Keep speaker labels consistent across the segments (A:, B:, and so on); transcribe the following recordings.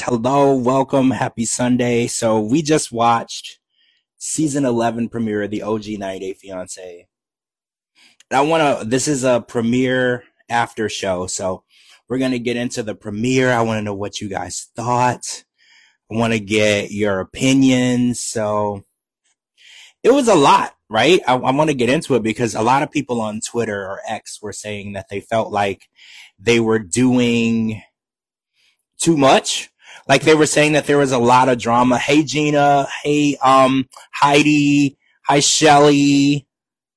A: Hello, welcome, happy Sunday. So we just watched season 11 premiere of the OG 90 Day Fiance. And this is a premiere after show. So we're going to get into the premiere. I want to know what you guys thought. I want to get your opinions. So it was a lot, right? I want to get into it because a lot of people on Twitter or X were saying that they felt like they were doing too much. Like they were saying that there was a lot of drama. Hey Gina, hey Heidi, hi Shelly,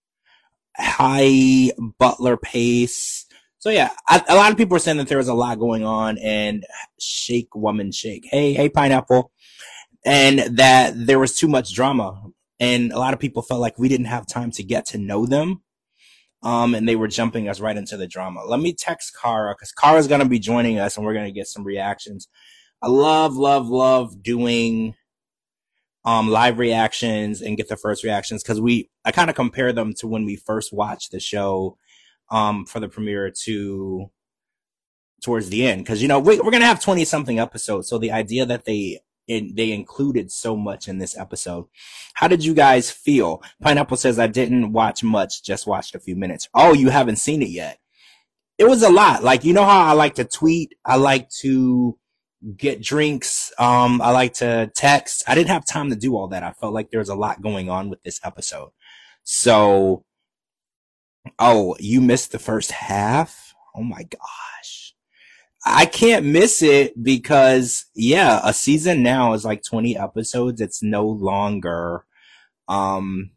A: hi Butler Pace. So yeah, a lot of people were saying that there was a lot going on, and Shake Woman Shake. Hey Pineapple, and that there was too much drama, and a lot of people felt like we didn't have time to get to know them. And they were jumping us right into the drama. Let me text Kara because Kara's gonna be joining us, and we're gonna get some reactions. I love doing live reactions and get the first reactions because I kind of compare them to when we first watched the show for the premiere to towards the end, because we're gonna have 20 something episodes, so the idea that they included so much in this episode. How did you guys feel? Pineapple says, I didn't watch much, just watched a few minutes. Oh, you haven't seen it yet. It was a lot. Like, you know how I like to tweet? I like to get drinks. I like to text. I didn't have time to do all that. I felt like there was a lot going on with this episode. So, you missed the first half? Oh my gosh. I can't miss it because, a season now is like 20 episodes. It's no longer 12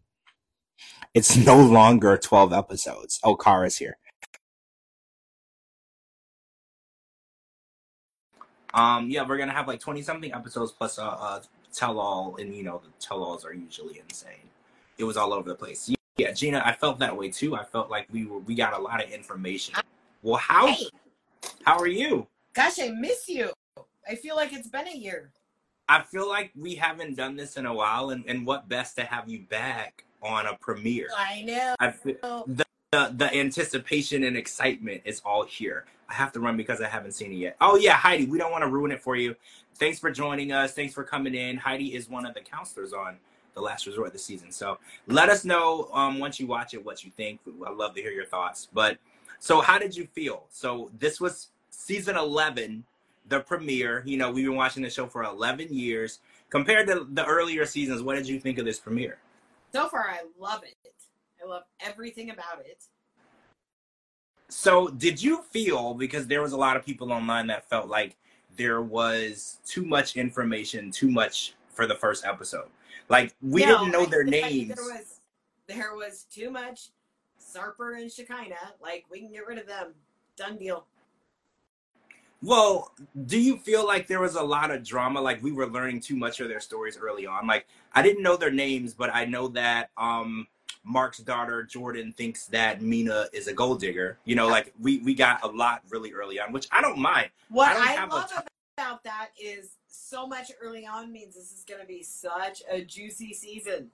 A: episodes. Oh, Kara's here. We're gonna have like 20 something episodes plus tell all, and the tell alls are usually insane. It was all over the place. Yeah, Gina, I felt that way too. I felt like we got a lot of information. Well, how are you?
B: Gosh, I miss you. I feel like it's been a year.
A: I feel like we haven't done this in a while, and what best to have you back on a premiere.
B: I know.
A: I feel the anticipation and excitement is all here. I have to run because I haven't seen it yet. Oh yeah, Heidi, we don't want to ruin it for you. Thanks for joining us. Thanks for coming in. Heidi is one of the counselors on The Last Resort this season. So let us know once you watch it what you think. I'd love to hear your thoughts. But so how did you feel? So this was season 11, the premiere. We've been watching the show for 11 years. Compared to the earlier seasons, what did you think of this premiere?
B: So far, I love it. I love everything about it.
A: So did you feel, because there was a lot of people online that felt like there was too much information, too much for the first episode. Like we didn't know their names.
B: There was too much Sarper and Shekinah. Like we can get rid of them. Done deal.
A: Well, do you feel like there was a lot of drama? Like we were learning too much of their stories early on? Like I didn't know their names, but I know that Mark's daughter, Jordan, thinks that Mina is a gold digger. Like we got a lot really early on, which I don't mind.
B: What I love about that is so much early on means this is going to be such a juicy season.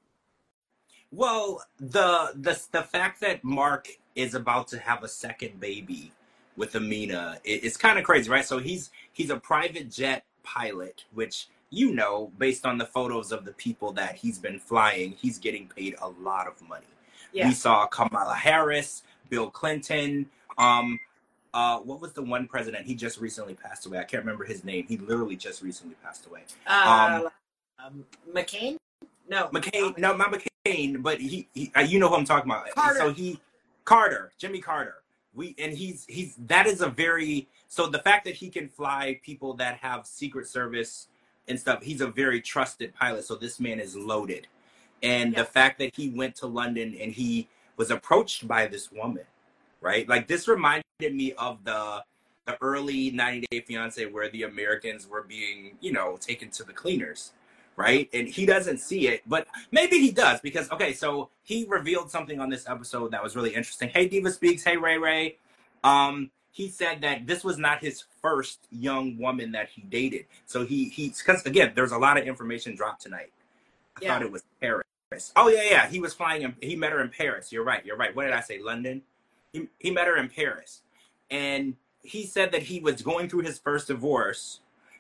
A: Well, the fact that Mark is about to have a second baby with Amina, it's kind of crazy, right? So he's a private jet pilot, which based on the photos of the people that he's been flying, he's getting paid a lot of money. Yeah. We saw Kamala Harris, Bill Clinton. What was the one president? He just recently passed away. I can't remember his name. He literally just recently passed away.
B: McCain? No.
A: McCain? No, not McCain. But he you know who I'm talking about.
B: Carter.
A: So Jimmy Carter. That is a very, so the fact that he can fly people that have Secret Service and stuff, he's a very trusted pilot. So this man is loaded. And the fact that he went to London and he was approached by this woman, right? Like this reminded me of the early 90 Day Fiance where the Americans were being, taken to the cleaners, right? And he doesn't see it, but maybe he does because, so he revealed something on this episode that was really interesting. Hey, Diva Speaks. Hey, Ray. He said that this was not his first young woman that he dated. So because again, there's a lot of information dropped tonight. I thought it was Paris. Oh yeah. He was flying he met her in Paris. You're right. What did I say? London? He met her in Paris. And he said that he was going through his first divorce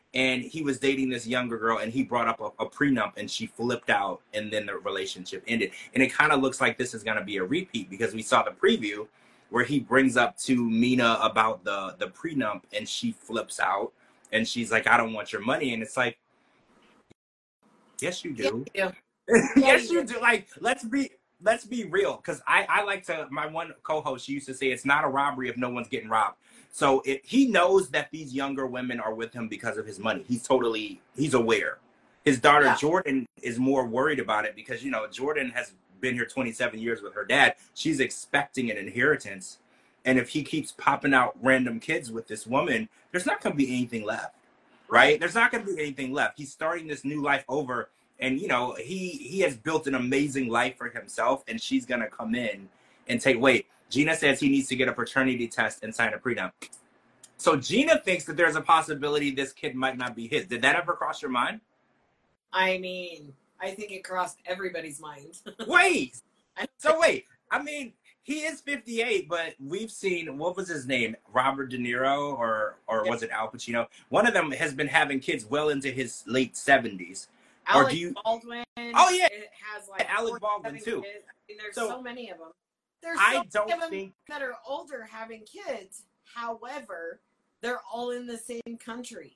A: and he was dating this younger girl, and he brought up a prenup, and she flipped out, and then the relationship ended. And it kind of looks like this is going to be a repeat, because we saw the preview where he brings up to Mina about the prenup, and she flips out, and she's like, I don't want your money. And it's like, yes, you do.
B: Yeah.
A: Yes, you do. Like, let's be real, because I like to, my one co-host, she used to say, it's not a robbery if no one's getting robbed. So he knows that these younger women are with him because of his money. He's aware. His daughter, Jordan, is more worried about it because, you know, Jordan has been here 27 years with her dad. She's expecting an inheritance. And if he keeps popping out random kids with this woman, there's not going to be anything left, right? There's not going to be anything left. He's starting this new life over. And, you know, he has built an amazing life for himself, and she's going to come in and wait, Gina says he needs to get a paternity test and sign a prenup. So Gina thinks that there's a possibility this kid might not be his. Did that ever cross your mind?
B: I mean, I think it crossed everybody's mind.
A: Wait. I mean, he is 58, but we've seen, what was his name? Robert De Niro or was it Al Pacino? One of them has been having kids well into his late 70s.
B: Alec Baldwin.
A: Oh, yeah.
B: It has like
A: Alec Baldwin, too.
B: Kids. I mean, there's so many of them. There's
A: so
B: many of them that are older having kids. However, they're all in the same country.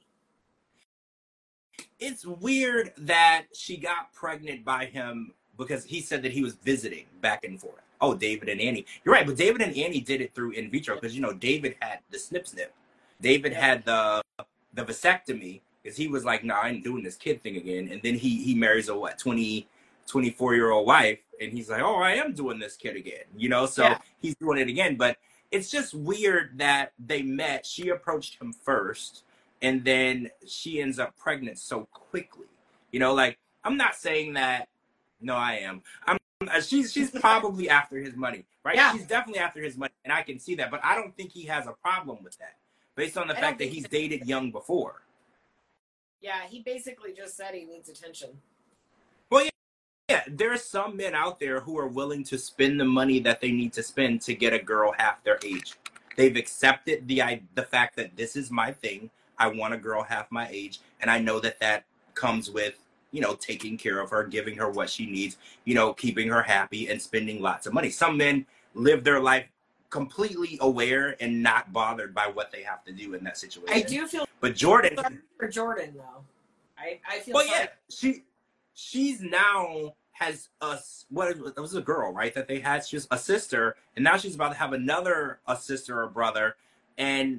A: It's weird that she got pregnant by him because he said that he was visiting back and forth. Oh, David and Annie. You're right, but David and Annie did it through in vitro because, you know, David had the snip. David had the vasectomy because he was like, no, I ain't doing this kid thing again. And then he marries a 24-year-old wife, and he's like, oh, I am doing this kid again, you know? So he's doing it again. But it's just weird that they met. She approached him first, and then she ends up pregnant so quickly. You know, like, I'm not saying that. No, I am. She's probably after his money, right? Yeah. She's definitely after his money, and I can see that. But I don't think he has a problem with that, based on the fact that he's dated young before.
B: Yeah, he basically just said he needs attention.
A: Well, yeah, there are some men out there who are willing to spend the money that they need to spend to get a girl half their age. They've accepted the fact that this is my thing. I want a girl half my age, and I know that comes with, you know, taking care of her, giving her what she needs, you know, keeping her happy and spending lots of money. Some men live their life completely aware and not bothered by what they have to do in that situation.
B: I do feel,
A: but Jordan,
B: sorry for Jordan though. I feel.
A: Well, sorry. Yeah, she's now has it was a girl, right? That they had. She's a sister, and now she's about to have a sister or brother, and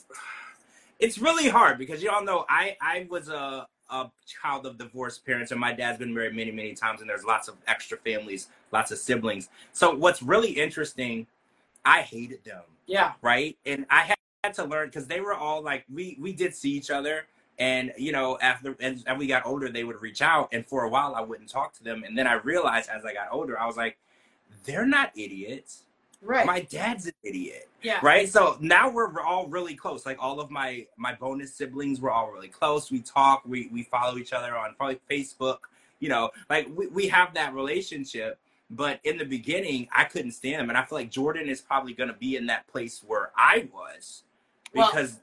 A: it's really hard because y'all know I was a child of divorced parents, and my dad's been married many, many times, and there's lots of extra families, lots of siblings. So what's really interesting, I hated them.
B: Yeah.
A: Right? And I had to learn, because they were all like, we did see each other, and, you know, after, as we got older, they would reach out, and for a while I wouldn't talk to them. And then I realized as I got older, I was like, they're not idiots.
B: Right.
A: My dad's an idiot.
B: Yeah.
A: Right. So now we're all really close. Like all of my bonus siblings, we're all really close. We talk, we follow each other on probably Facebook, you know, like we have that relationship. But in the beginning, I couldn't stand him. And I feel like Jordan is probably going to be in that place where I was. Because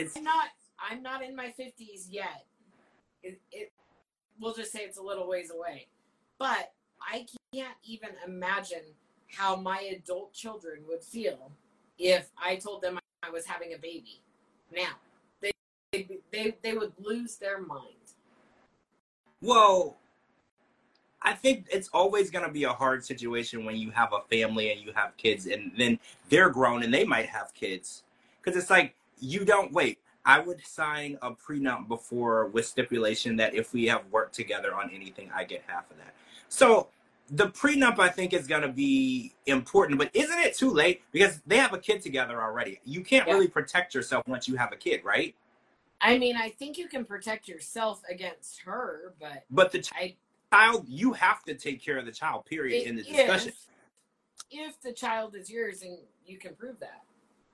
B: I'm not in my 50s yet. We'll just say it's a little ways away. But I can't even imagine how my adult children would feel if I told them I was having a baby. Now, they would lose their mind.
A: Well, I think it's always going to be a hard situation when you have a family and you have kids, and then they're grown and they might have kids. Because it's like, you don't wait. I would sign a prenup before with stipulation that if we have worked together on anything, I get half of that. So the prenup, I think, is going to be important, but isn't it too late? Because they have a kid together already. You can't really protect yourself once you have a kid, right?
B: I mean, I think you can protect yourself against her,
A: but the child, you have to take care of the child, period, in the discussion.
B: If the child is yours and you can prove that.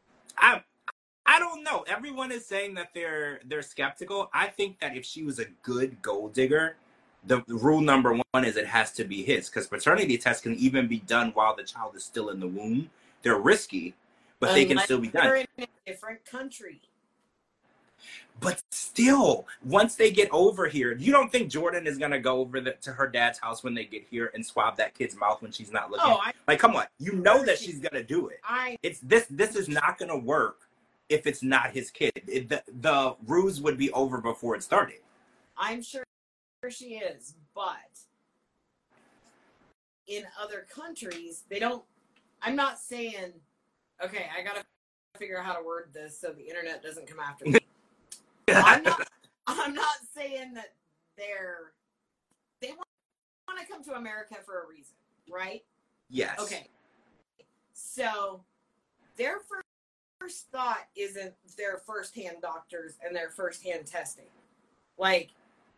A: I don't know. Everyone is saying that they're skeptical. I think that if she was a good gold digger, the rule number one is it has to be his, because paternity tests can even be done while the child is still in the womb. They're risky, but they can still be done.
B: They're in a different country.
A: But still, once they get over here, you don't think Jordan is gonna go over to her dad's house when they get here and swab that kid's mouth when she's not looking? Like, come on, you know that she's gonna do it. It's this is not gonna work if it's not his kid. The ruse would be over before it started.
B: I'm sure she is, but in other countries, they don't. I'm not saying, okay, I gotta figure out how to word this so the internet doesn't come after me. I'm not saying that they want to come to America for a reason, right?
A: Yes.
B: Okay. So their first thought isn't their first-hand doctors and their first-hand testing. Like,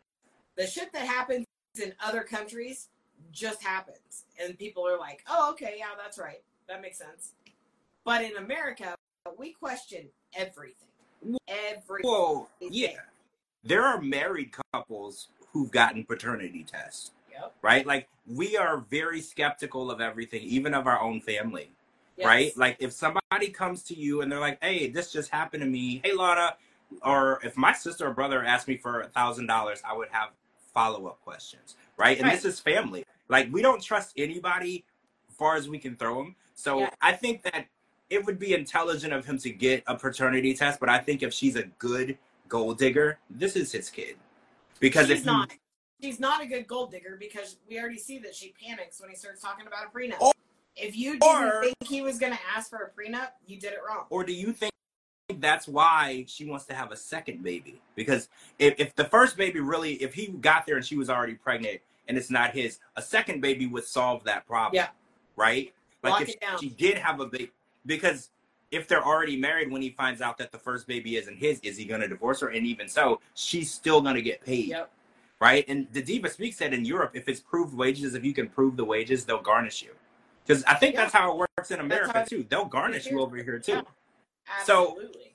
B: the shit that happens in other countries just happens. And people are like, oh, okay, yeah, that's right. That makes sense. But in America, we question everything. Everything.
A: Whoa, yeah. There are married couples who've gotten paternity tests.
B: Yep.
A: Right? Like, we are very skeptical of everything, even of our own family.
B: Yes.
A: Right? Like, if somebody comes to you and they're like, hey, this just happened to me. Hey, Lana. Or if my sister or brother asked me for $1,000, I would have follow-up questions. Right? And this is family. Like, we don't trust anybody as far as we can throw them. So I think that it would be intelligent of him to get a paternity test, but I think if she's a good gold digger, this is his kid. Because she's
B: not a good gold digger, because we already see that she panics when he starts talking about a prenup. If you didn't think he was going to ask for a prenup, you did it wrong.
A: Or do you think that's why she wants to have a second baby? Because if the first baby really, if he got there and she was already pregnant and it's not his, a second baby would solve that problem.
B: Yeah.
A: Right? Like,
B: Lock
A: if
B: it down.
A: she did have a baby, because if they're already married, when he finds out that the first baby isn't his, is he going to divorce her? And even so, she's still going to get paid.
B: Yep.
A: Right? And the Diva Speaks said in Europe, if it's proved wages, if you can prove the wages, they'll garnish you. Because I think that's how it works in America too. They'll garnish you over here too.
B: Yeah. Absolutely.
A: So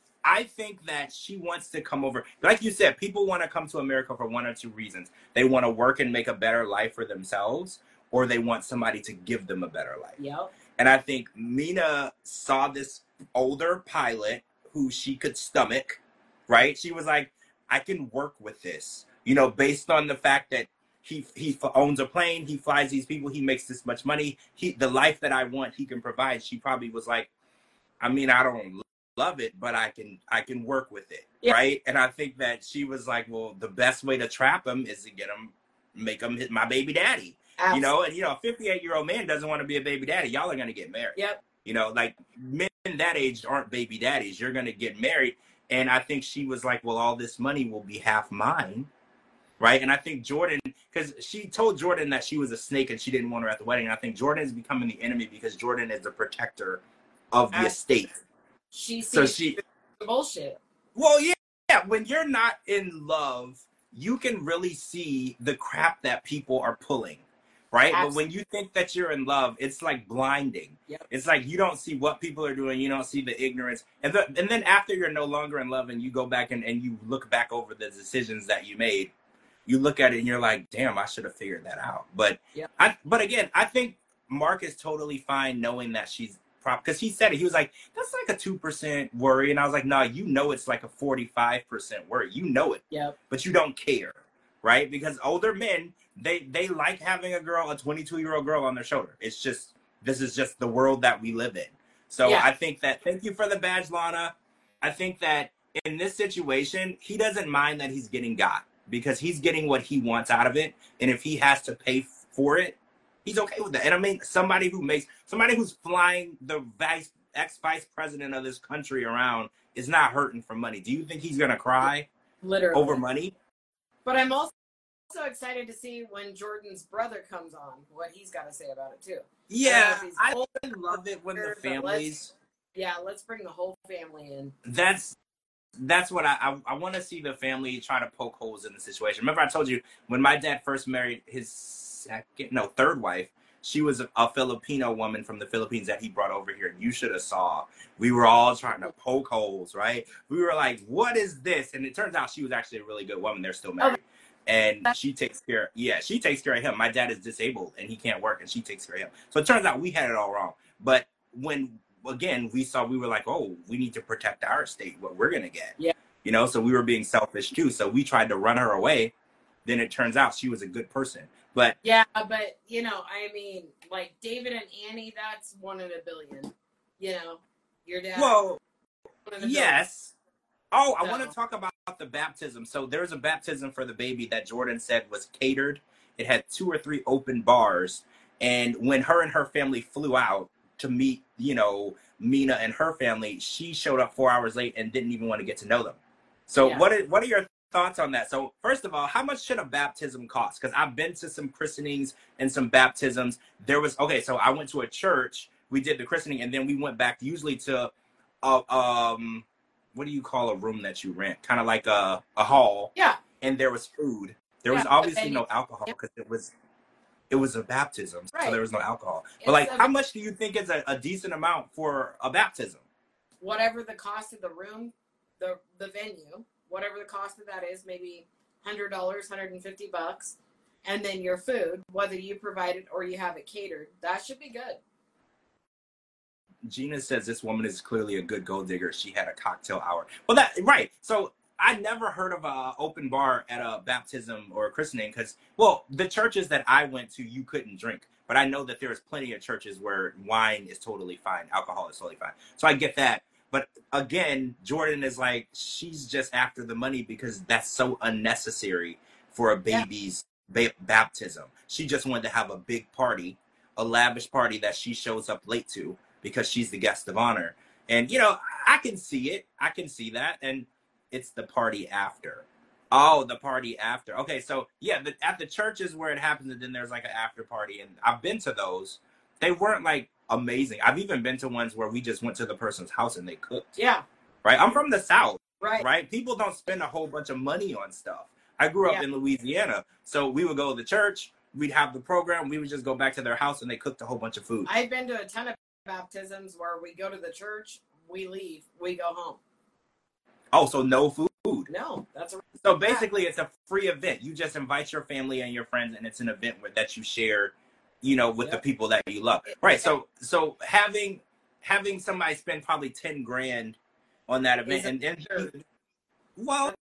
A: I think that she wants to come over. Like you said, people want to come to America for one or two reasons. They want to work and make a better life for themselves, or they want somebody to give them a better life.
B: Yep.
A: And I think Mina saw this older pilot who she could stomach, right? She was like, I can work with this, you know, based on the fact that he owns a plane, he flies these people, he makes this much money. The life that I want, he can provide. She probably was like, I mean, I don't love it, but I can work with it, right? And I think that she was like, well, the best way to trap him is to make him hit my baby daddy. Absolutely. You know, and a 58-year-old man doesn't want to be a baby daddy. Y'all are going to get married.
B: Yep.
A: You know, like, men that age aren't baby daddies. You're going to get married. And I think she was like, well, all this money will be half mine. Right. And I think Jordan, because she told Jordan that she was a snake and she didn't want her at the wedding. And I think Jordan is becoming the enemy because Jordan is the protector of the estate.
B: She sees bullshit.
A: Well, yeah. When you're not in love, you can really see the crap that people are pulling. Right? Absolutely. But when you think that you're in love, it's like blinding.
B: Yep.
A: It's like you don't see what people are doing. You don't see the ignorance. And then after you're no longer in love and you go back and you look back over the decisions that you made, you look at it and you're like, damn, I should have figured that out. But but again, I think Mark is totally fine knowing that she's because he said it. He was like, that's like a 2% worry. And I was like, no, it's like a 45% worry. You know it.
B: Yep.
A: But you don't care. Right? Because older men, they like having a 22-year-old girl on their shoulder. It's just, this is just the world that we live in. So I think that, thank you for the badge, Lana. I think that in this situation, he doesn't mind that he's getting got because he's getting what he wants out of it. And if he has to pay for it, he's okay with that. And I mean, somebody who's flying the ex-vice president of this country around is not hurting for money. Do you think he's going to cry over money?
B: But I'm also excited to see when Jordan's brother comes on, what he's got to say about it too.
A: Yeah, I love it when the families.
B: Let's bring the whole family in.
A: That's what I want to see, the family try to poke holes in the situation. Remember, I told you when my dad first married his third wife, she was a Filipino woman from the Philippines that he brought over here. And you should have saw. We were all trying to poke holes, right? We were like, what is this? And it turns out she was actually a really good woman. They're still married. And she takes care of him. My dad is disabled and he can't work and she takes care of him. So it turns out we had it all wrong. But when, again, we were like, oh, we need to protect our estate, what we're going to get.
B: Yeah.
A: you know, so we were being selfish too. So we tried to run her away. Then it turns out she was a good person. But
B: yeah, but you know, I mean, like David and Annie, that's 1 in a billion. You know, your dad.
A: well,
B: 1 in a billion.
A: yes. Oh, I
B: So,
A: want to talk about the baptism. So there's a baptism for the baby that Jordan said was catered. It had 2 or 3 open bars. And when her and her family flew out to meet, you know, Mina and her family, she showed up 4 hours late and didn't even want to get to know them. So
B: yeah.
A: what are your thoughts on that? So first of all, how much should a baptism cost? Because I've been to some christenings and some baptisms. There was, okay, so I went to a church, we did the christening, and then we went back usually to what do you call a room that you rent? Kind of like a hall.
B: Yeah.
A: And there was food. There
B: Yeah,
A: was
B: but
A: obviously
B: then
A: no alcohol because it was a baptism, so
B: Right.
A: there was no alcohol.
B: It's
A: But like,
B: a-
A: how much do you think is a decent amount for a baptism?
B: whatever the cost of the room, the venue, whatever the cost of that is, maybe $100, $150, and then your food, whether you provide it or you have it catered, that should be good.
A: Gina says this woman is clearly a good gold digger. She had a cocktail hour. Well, that right. So I never heard of a open bar at a baptism or a christening because, well, the churches that I went to, you couldn't drink. But I know that there's plenty of churches where wine is totally fine, alcohol is totally fine. So I get that. But again, Jordan is like, she's just after the money because that's so unnecessary for a baby's baptism. She just wanted to have a big party, a lavish party that she shows up late to because she's the guest of honor. And, you know, I can see it. I can see that. And it's the party after. Oh, the party after. Okay, so yeah, at the churches where it happens, and then there's like an after party. And I've been to those. They weren't like amazing. I've even been to ones where we just went to the person's house and they cooked.
B: Yeah.
A: Right? I'm from the South.
B: Right.
A: People don't spend a whole bunch of money on stuff. I grew up in Louisiana. So we would go to the church. We'd have the program. We would just go back to their house and they cooked a whole bunch of food.
B: I've been to a ton of baptisms where we go to the church, we leave, we go home.
A: Oh, so no food?
B: No, that's
A: so basically it's a free event. You just invite your family and your friends, and it's an event that you share, you know, with the people that you love. Right. So having somebody spend probably 10 grand on that event, and then well,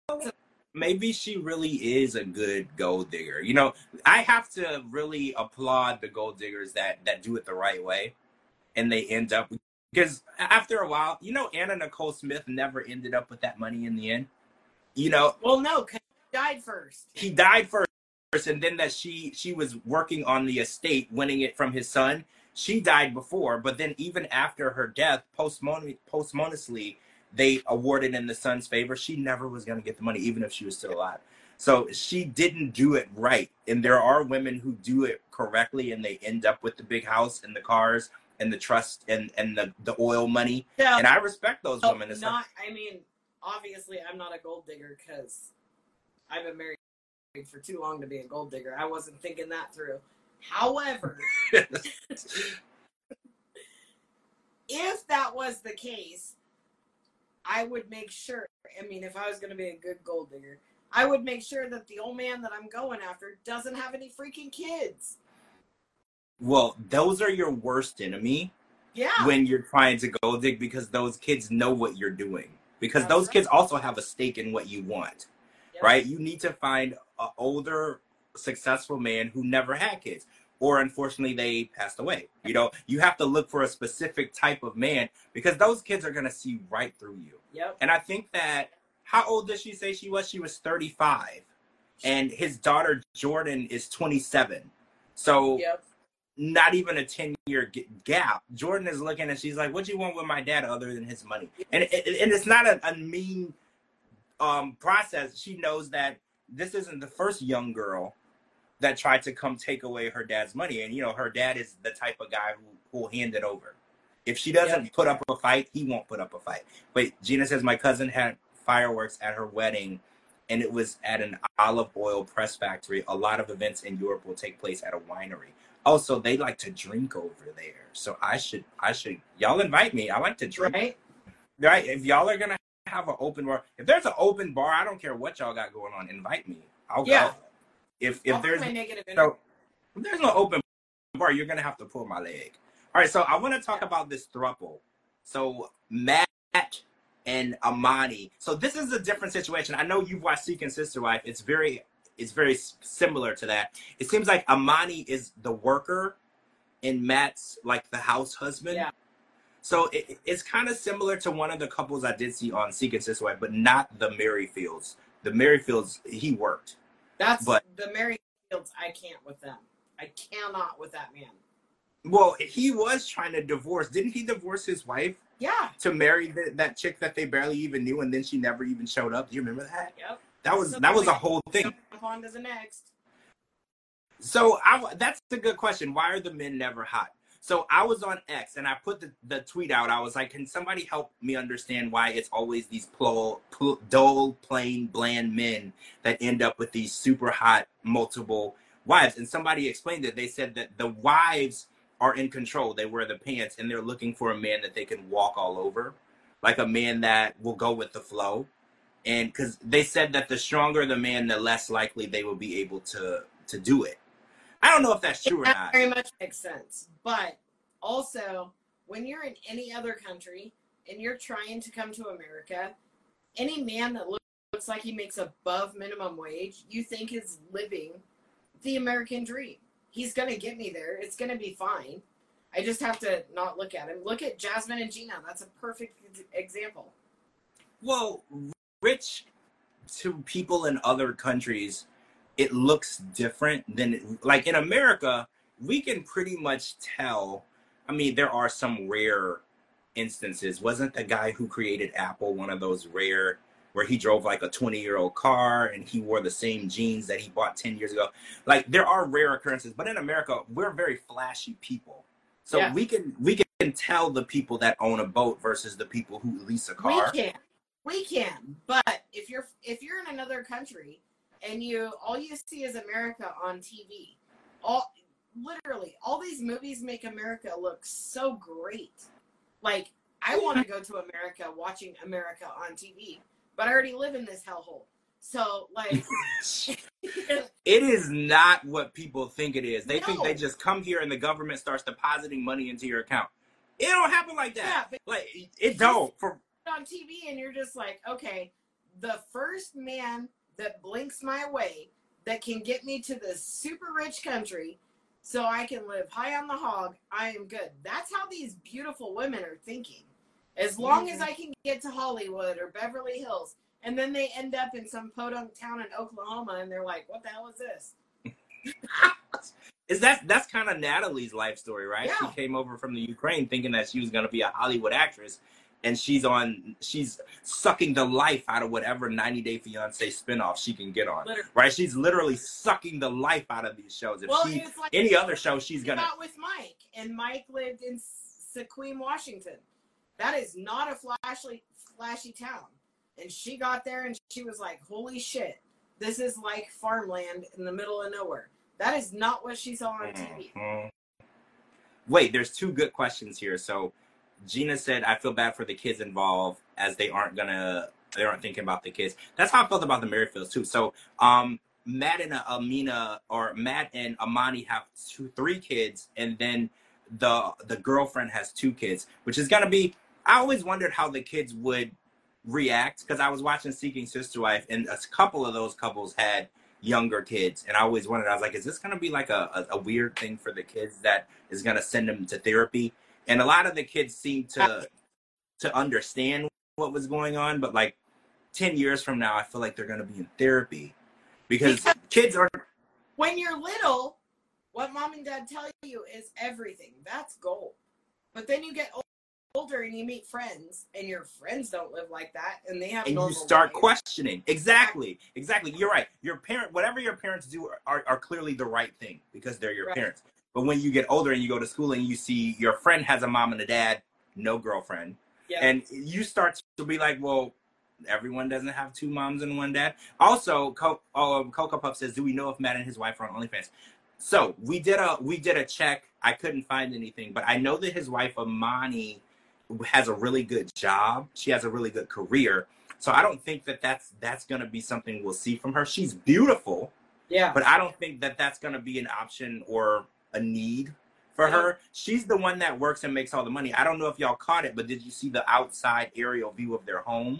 A: maybe she really is a good gold digger. You know, I have to really applaud the gold diggers that do it the right way, and they end up. Because after a while, you know, Anna Nicole Smith never ended up with that money in the end. You know,
B: well, no, because he died first.
A: He died first, and then that she was working on the estate, winning it from his son. She died before, but then even after her death, posthumously, they awarded in the son's favor. She never was going to get the money, even if she was still alive. So she didn't do it right. And there are women who do it correctly, and they end up with the big house and the cars and the trust and the oil money. Yeah. And I respect those women. It's
B: I mean, obviously I'm not a gold digger because I've been married for too long to be a gold digger. I wasn't thinking that through. However, if that was the case, I would make sure, I mean, if I was going to be a good gold digger, I would make sure that the old man that I'm going after doesn't have any freaking kids.
A: Well, those are your worst enemy.
B: Yeah.
A: When you're trying to gold dig, because those kids know what you're doing. Because those kids also have a stake in what you want. Yep. Right? You need to find an older, successful man who never had kids. Or unfortunately, they passed away. You know, you have to look for a specific type of man because those kids are going to see right through you.
B: Yep.
A: And I think that, how old did she say she was? She was 35. And his daughter, Jordan, is 27. So not even a 10-year gap. Jordan is looking and she's like, what do you want with my dad other than his money? And it's not a mean process. She knows that this isn't the first young girl that tried to come take away her dad's money. And, you know, her dad is the type of guy who will hand it over. If she doesn't put up a fight, he won't put up a fight. Wait, Gina says, my cousin had fireworks at her wedding, and it was at an olive oil press factory. A lot of events in Europe will take place at a winery. Also, they like to drink over there. So I should, y'all invite me. I like to drink. Right? If y'all are going to have an open bar, if there's an open bar, I don't care what y'all got going on. Invite me. I'll go. If there's no open bar, you're going to have to pull my leg. All right. So I want to talk about this throuple. So Matt, and Amani. So this is a different situation. I know you've watched Seeking Sister Wife. It's very similar to that. It seems like Amani is the worker and Matt's like the house husband.
B: Yeah.
A: So it's kind of similar to one of the couples I did see on Seeking Sister Wife, but not the Merrifields. The Merrifields, he worked.
B: But the Merrifields, I can't with them. I cannot with that man.
A: Well, he was trying to divorce. Didn't he divorce his wife?
B: Yeah.
A: To marry that chick that they barely even knew, and then she never even showed up. Do you remember that?
B: Yep.
A: That was a whole thing.
B: Jump on to the next.
A: So that's a good question. Why are the men never hot? So I was on X and I put the tweet out. I was like, can somebody help me understand why it's always these dull, plain, bland men that end up with these super hot multiple wives? And somebody explained it. They said that the wives are in control. They wear the pants and they're looking for a man that they can walk all over, like a man that will go with the flow. And because they said that the stronger the man, the less likely they will be able to do it. I don't know if that's true or not.
B: That very much makes sense. But also, when you're in any other country and you're trying to come to America, any man that looks like he makes above minimum wage, you think is living the American dream. He's going to get me there. It's going to be fine. I just have to not look at him. Look at Jasmine and Gina. That's a perfect example.
A: Well, rich to people in other countries, it looks different than, like in America, we can pretty much tell. I mean, there are some rare instances. Wasn't the guy who created Apple one of those rare, where he drove like a 20-year-old car and he wore the same jeans that he bought 10 years ago? Like, there are rare occurrences, but in America, we're very flashy people. So yeah, we can tell the people that own a boat versus the people who lease a car.
B: We can. But if you're in another country and all you see is America on TV, literally all these movies make America look so great. Like, I want to go to America watching America on TV, but I already live in this hellhole. So, like,
A: it is not what people think it is. They think they just come here and the government starts depositing money into your account. It don't happen like that. Yeah, like, it don't.
B: On TV, and you're just like, okay, the first man that blinks my way that can get me to the super rich country so I can live high on the hog, I am good. That's how these beautiful women are thinking. As long as I can get to Hollywood or Beverly Hills, and then they end up in some podunk town in Oklahoma, and they're like, what the hell is this?
A: That's kind of Natalie's life story, right?
B: Yeah.
A: She came over from the Ukraine thinking that she was going to be a Hollywood actress, and she's sucking the life out of whatever 90 Day Fiance spinoff she can get on. Literally. Right? She's literally sucking the life out of these shows. If it's like any other show, she's gonna.
B: Not with Mike, and Mike lived in Sequim, Washington. That is not a flashy town. And she got there and she was like, holy shit, this is like farmland in the middle of nowhere. That is not what she saw on TV.
A: Mm-hmm. Wait, there's two good questions here. So Gina said, I feel bad for the kids involved as they aren't thinking about the kids. That's how I felt about the Merrifields too. So Matt and Amani have 3 kids, and then the girlfriend has 2 kids, which is gonna be, I always wondered how the kids would react, because I was watching Seeking Sister Wife, and a couple of those couples had younger kids, and I always wondered, I was like, is this going to be like a weird thing for the kids that is going to send them to therapy? And a lot of the kids seemed to understand what was going on, but like 10 years from now, I feel like they're going to be in therapy, because kids are...
B: When you're little, what mom and dad tell you is everything. That's gold. But then you get older and you meet friends, and your friends don't live like that, and they have normal
A: you start
B: life.
A: Questioning. Exactly. You're right. Whatever your parents do are clearly the right thing, because they're your parents. But when you get older and you go to school and you see your friend has a mom and a dad, no girlfriend, and you start to be like, well, everyone doesn't have 2 moms and 1 dad. Also, Coco Puff says, do we know if Matt and his wife are on OnlyFans? So we did a check. I couldn't find anything, but I know that his wife Amani has a really good job. She has a really good career. So I don't think that that's going to be something we'll see from her. She's beautiful.
B: Yeah.
A: But I don't think that that's going to be an option or a need For her, she's the one that works and makes all the money. I don't know if y'all caught it, but did you see the outside aerial view of their home?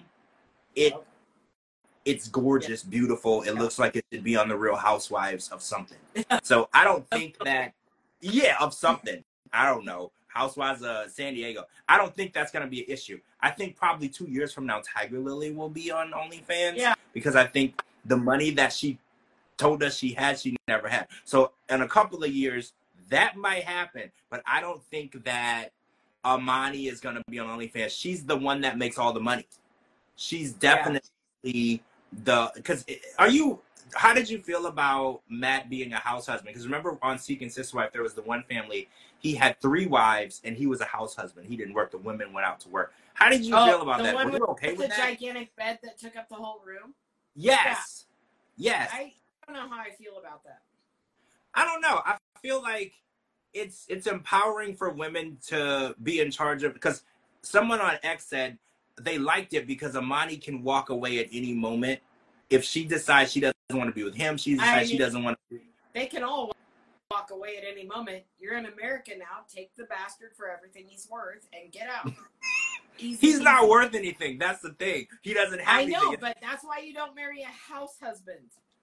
A: It's gorgeous, beautiful. It looks like it should be on the Real Housewives of something. So I don't think that, of something. I don't know. Housewives of San Diego. I don't think that's going to be an issue. I think probably 2 years from now, Tiger Lily will be on OnlyFans.
B: Yeah.
A: Because I think the money that she told us she had, she never had. So in a couple of years, that might happen. But I don't think that Amani is going to be on OnlyFans. She's the one that makes all the money. She's definitely how did you feel about Matt being a house husband? Because remember on Seeking Sister Wife, there was the one family, he had 3 wives and he was a house husband. He didn't work. The women went out to work. How did you feel about that? Were you okay with that?
B: The gigantic bed that took up the whole room?
A: Yes. Yeah. Yes.
B: I don't know how I feel about that.
A: I don't know. I feel like it's empowering for women to be in charge of, because someone on X said they liked it because Amani can walk away at any moment. If she decides she doesn't want to be with him, she decides she doesn't want to.
B: They can all walk away at any moment. You're in America now. Take the bastard for everything he's worth and get out.
A: He's not worth anything. That's the thing. He doesn't have anything.
B: I know, but that's why you don't marry a house husband.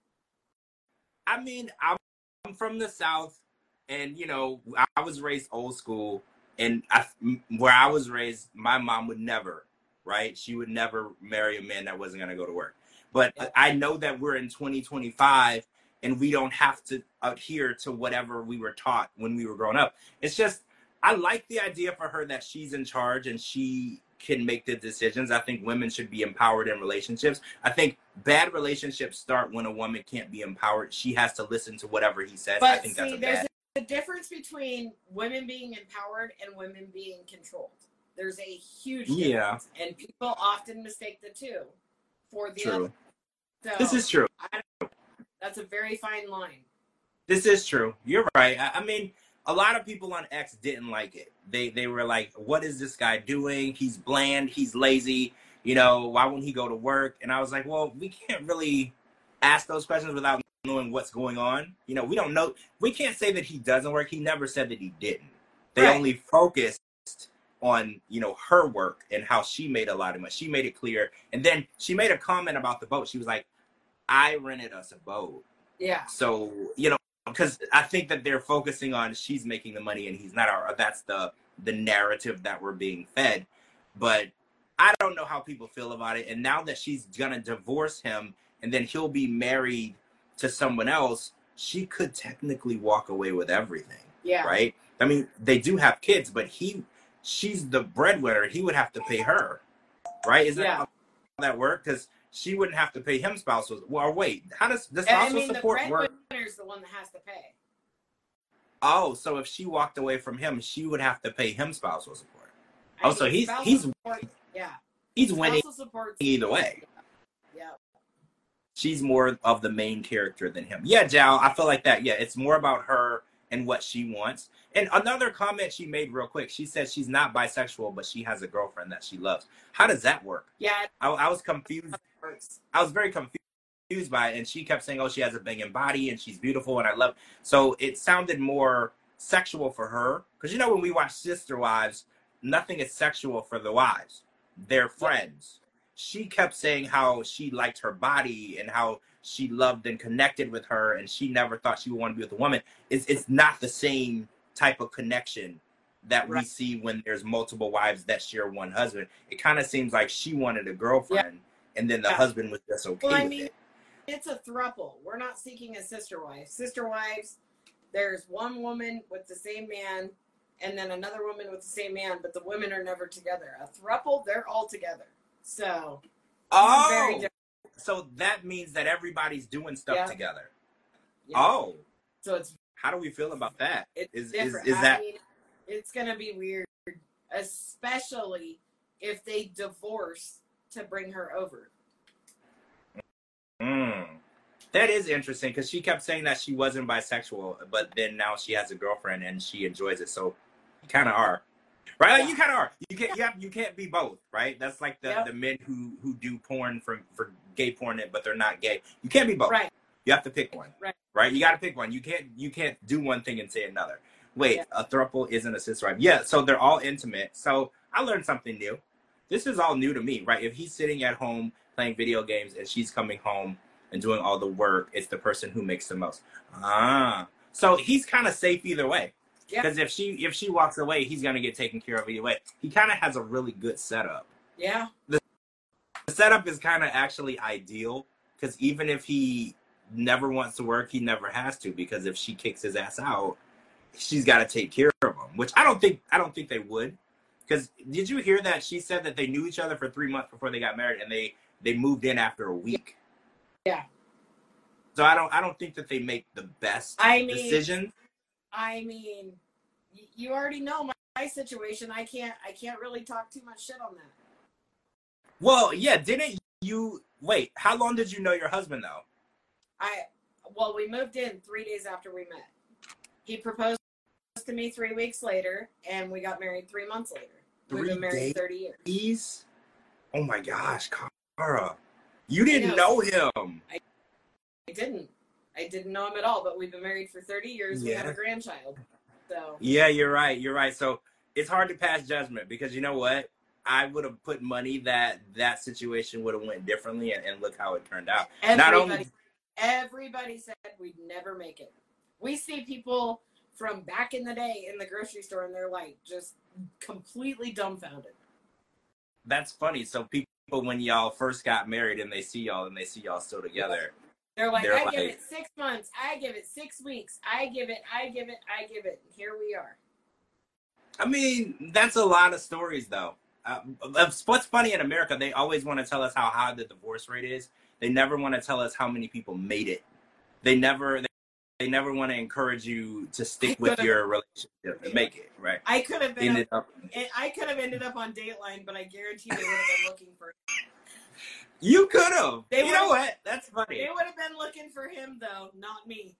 A: I mean, I'm from the South, and, you know, I was raised old school, and where I was raised, my mom would never, right? She would never marry a man that wasn't going to go to work. But I know that we're in 2025 and we don't have to adhere to whatever we were taught when we were growing up. It's just, I like the idea for her that she's in charge and she can make the decisions. I think women should be empowered in relationships. I think bad relationships start when a woman can't be empowered. She has to listen to whatever he says.
B: But
A: I think that's
B: there's a difference between women being empowered and women being controlled. There's a huge difference. And people often mistake the two for the other. So,
A: this is true.
B: That's a very fine line.
A: This is true. You're right. I mean, a lot of people on X didn't like it. They were like, what is this guy doing? He's bland. He's lazy. You know, why won't he go to work? And I was like, well, we can't really ask those questions without knowing what's going on. You know, we don't know. We can't say that he doesn't work. He never said that he didn't. They only focused on, you know, her work and how she made a lot of money. She made it clear. And then she made a comment about the boat. She was like, I rented us a boat. Yeah. So, you know, because I think that they're focusing on she's making the money and he's not. That's the narrative that we're being fed. But I don't know how people feel about it. And now that she's going to divorce him and then he'll be married to someone else, she could technically walk away with everything. Yeah. Right? I mean, they do have kids, but she's the breadwinner. He would have to pay her. Right? Isn't that how that work? Because she wouldn't have to pay him spousal. Well, wait, how does the spousal support work? The breadwinner is
B: the one that has to pay.
A: Oh, so if she walked away from him, she would have to pay him spousal support. So he's winning either way. Yeah. She's more of the main character than him. Yeah, Jal, I feel like that. Yeah, it's more about her and what she wants. And another comment she made real quick, she said she's not bisexual, but she has a girlfriend that she loves. How does that work? Yeah. I was confused. I was very confused by it. And she kept saying, oh, she has a banging body and she's beautiful and I love. So it sounded more sexual for her. Because, you know, when we watch Sister Wives, nothing is sexual for the wives. They're friends. She kept saying how she liked her body and how she loved and connected with her, and she never thought she would want to be with a woman. It's not the same type of connection that we see when there's multiple wives that share one husband. It kind of seems like she wanted a girlfriend, and then the husband was just okay with it.
B: It's a throuple. We're not seeking a sister wife. Sister wives, there's one woman with the same man, and then another woman with the same man, but the women are never together. A throuple, they're all together. So, very different.
A: So that means that everybody's doing stuff together. Yeah. Oh.
B: So it's,
A: how do we feel about that?
B: Is that, I mean, it's going to be weird, especially if they divorce to bring her over.
A: That is interesting because she kept saying that she wasn't bisexual, but then now she has a girlfriend and she enjoys it. So you kind of are. Right, like you kind of are. You can't be both, right? That's like the men who do porn for gay porn, but they're not gay. You can't be both. Right. You have to pick one. Right. You got to pick one. You can't do one thing and say another. Wait,
B: Yeah.
A: a throuple isn't a sister wife. Yeah, so they're all intimate. So I learned something new. This is all new to me, right? If he's sitting at home playing video games and she's coming home and doing all the work, it's the person who makes the most. So he's kind of safe either way.
B: Yeah.
A: Because if she walks away, he's gonna get taken care of either way. He kind of has a really good setup.
B: Yeah.
A: The setup is kind of actually ideal because even if he never wants to work, he never has to, because if she kicks his ass out, she's got to take care of him, which I don't think they would. Because did you hear that she said that they knew each other for 3 months before they got married, and they moved in after a week?
B: Yeah.
A: So I don't think that they make the best decision.
B: I mean, you already know my situation. I can't really talk too much shit on that.
A: Well, yeah, didn't you wait? How long did you know your husband though?
B: Well, we moved in 3 days after we met. He proposed to me 3 weeks later, and we got married 3 months later. We've been married 30 years.
A: Oh my gosh, Cara. You didn't know him.
B: I didn't. I didn't know him at all, but we've been married for 30 years. Yeah. We have a grandchild. So
A: yeah, you're right. So it's hard to pass judgment, because you know what? I would have put money that situation would have went differently, and look how it turned out.
B: Everybody said we'd never make it. We see people from back in the day in the grocery store, and they're like just completely dumbfounded.
A: That's funny. So people, when y'all first got married and they see y'all still together,
B: they're like, I give it 6 months, I give it 6 weeks, I give it. Here we are.
A: I mean, that's a lot of stories though. What's funny in America, they always want to tell us how high the divorce rate is. They never want to tell us how many people made it. They never want to encourage you to stick with your relationship and make it, right?
B: I could have ended up on Dateline, but I guarantee they would have been looking for him.
A: You could have. You know what? That's funny.
B: They would have been looking for him though, not me.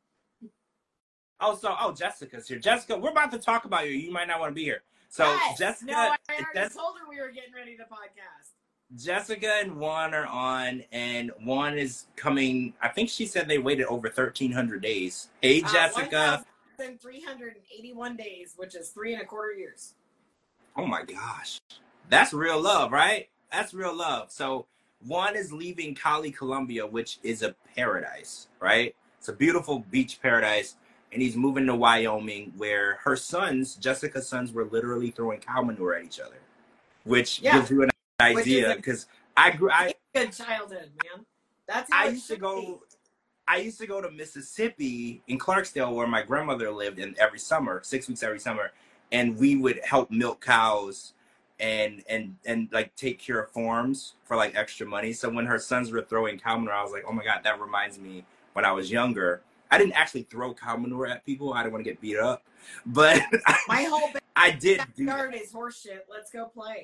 A: Jessica's here. Jessica, we're about to talk about you. You might not want to be here. So
B: yes.
A: Jessica,
B: no, I already told her we were getting ready to podcast.
A: Jessica and Juan are on, and Juan is coming. I think she said they waited over 1,300 days. Hey, Jessica.
B: 1,381 days, which is 3.25 years.
A: Oh my gosh. That's real love, right? That's real love. So Juan is leaving Cali, Colombia, which is a paradise, right? It's a beautiful beach paradise. And he's moving to Wyoming, where her sons, Jessica's sons, were literally throwing cow manure at each other, which gives you an idea. Because
B: good childhood, man. That's
A: how I used to go to Mississippi in Clarksdale, where my grandmother lived, in every summer, 6 weeks every summer, and we would help milk cows and like take care of farms for like extra money. So when her sons were throwing cow manure, I was like, oh my God, that reminds me when I was younger. I didn't actually throw cow manure at people. I didn't want to get beat up, but
B: my whole backyard is horse shit. Let's go play.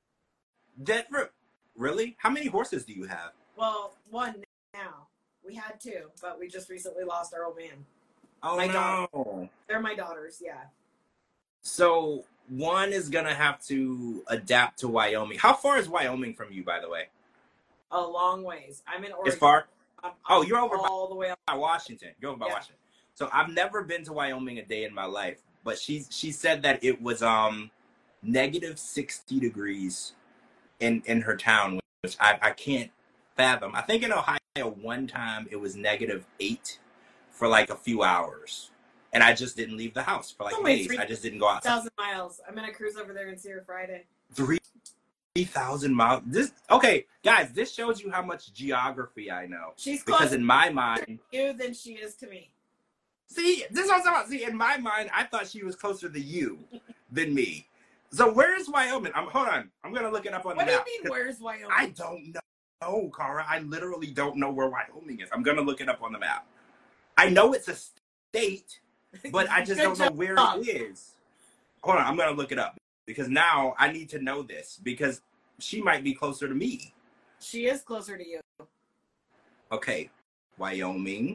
A: Really? How many horses do you have?
B: Well, one now. We had 2, but we just recently lost our old man.
A: Oh, no.
B: They're my daughters, yeah.
A: So one is gonna have to adapt to Wyoming. How far is Wyoming from you, by the way?
B: A long ways. I'm in Oregon.
A: It's far? You're over
B: all the way up
A: by Washington. You're over by Washington. So I've never been to Wyoming a day in my life, but she said that it was negative 60 degrees in her town, which I can't fathom. I think in Ohio one time it was -8 for like a few hours, and I just didn't leave the house for like days. I just didn't go outside.
B: 1,000 miles. I'm gonna cruise over there and see her Friday.
A: 3,000 miles. Okay, guys, this shows you how much geography I know.
B: She's
A: because in my mind,
B: you than she is to me.
A: See, this is what I'm talking about. See, in my mind, I thought she was closer to you than me. So where's Wyoming? Hold on. I'm gonna look it up on the map.
B: What do you mean, where's Wyoming?
A: I don't know, Cara. I literally don't know where Wyoming is. I'm gonna look it up on the map. I know it's a state, but I just don't know where it is. Hold on, I'm gonna look it up. Because now I need to know this, because she might be closer to me.
B: She is closer to you.
A: Okay, Wyoming.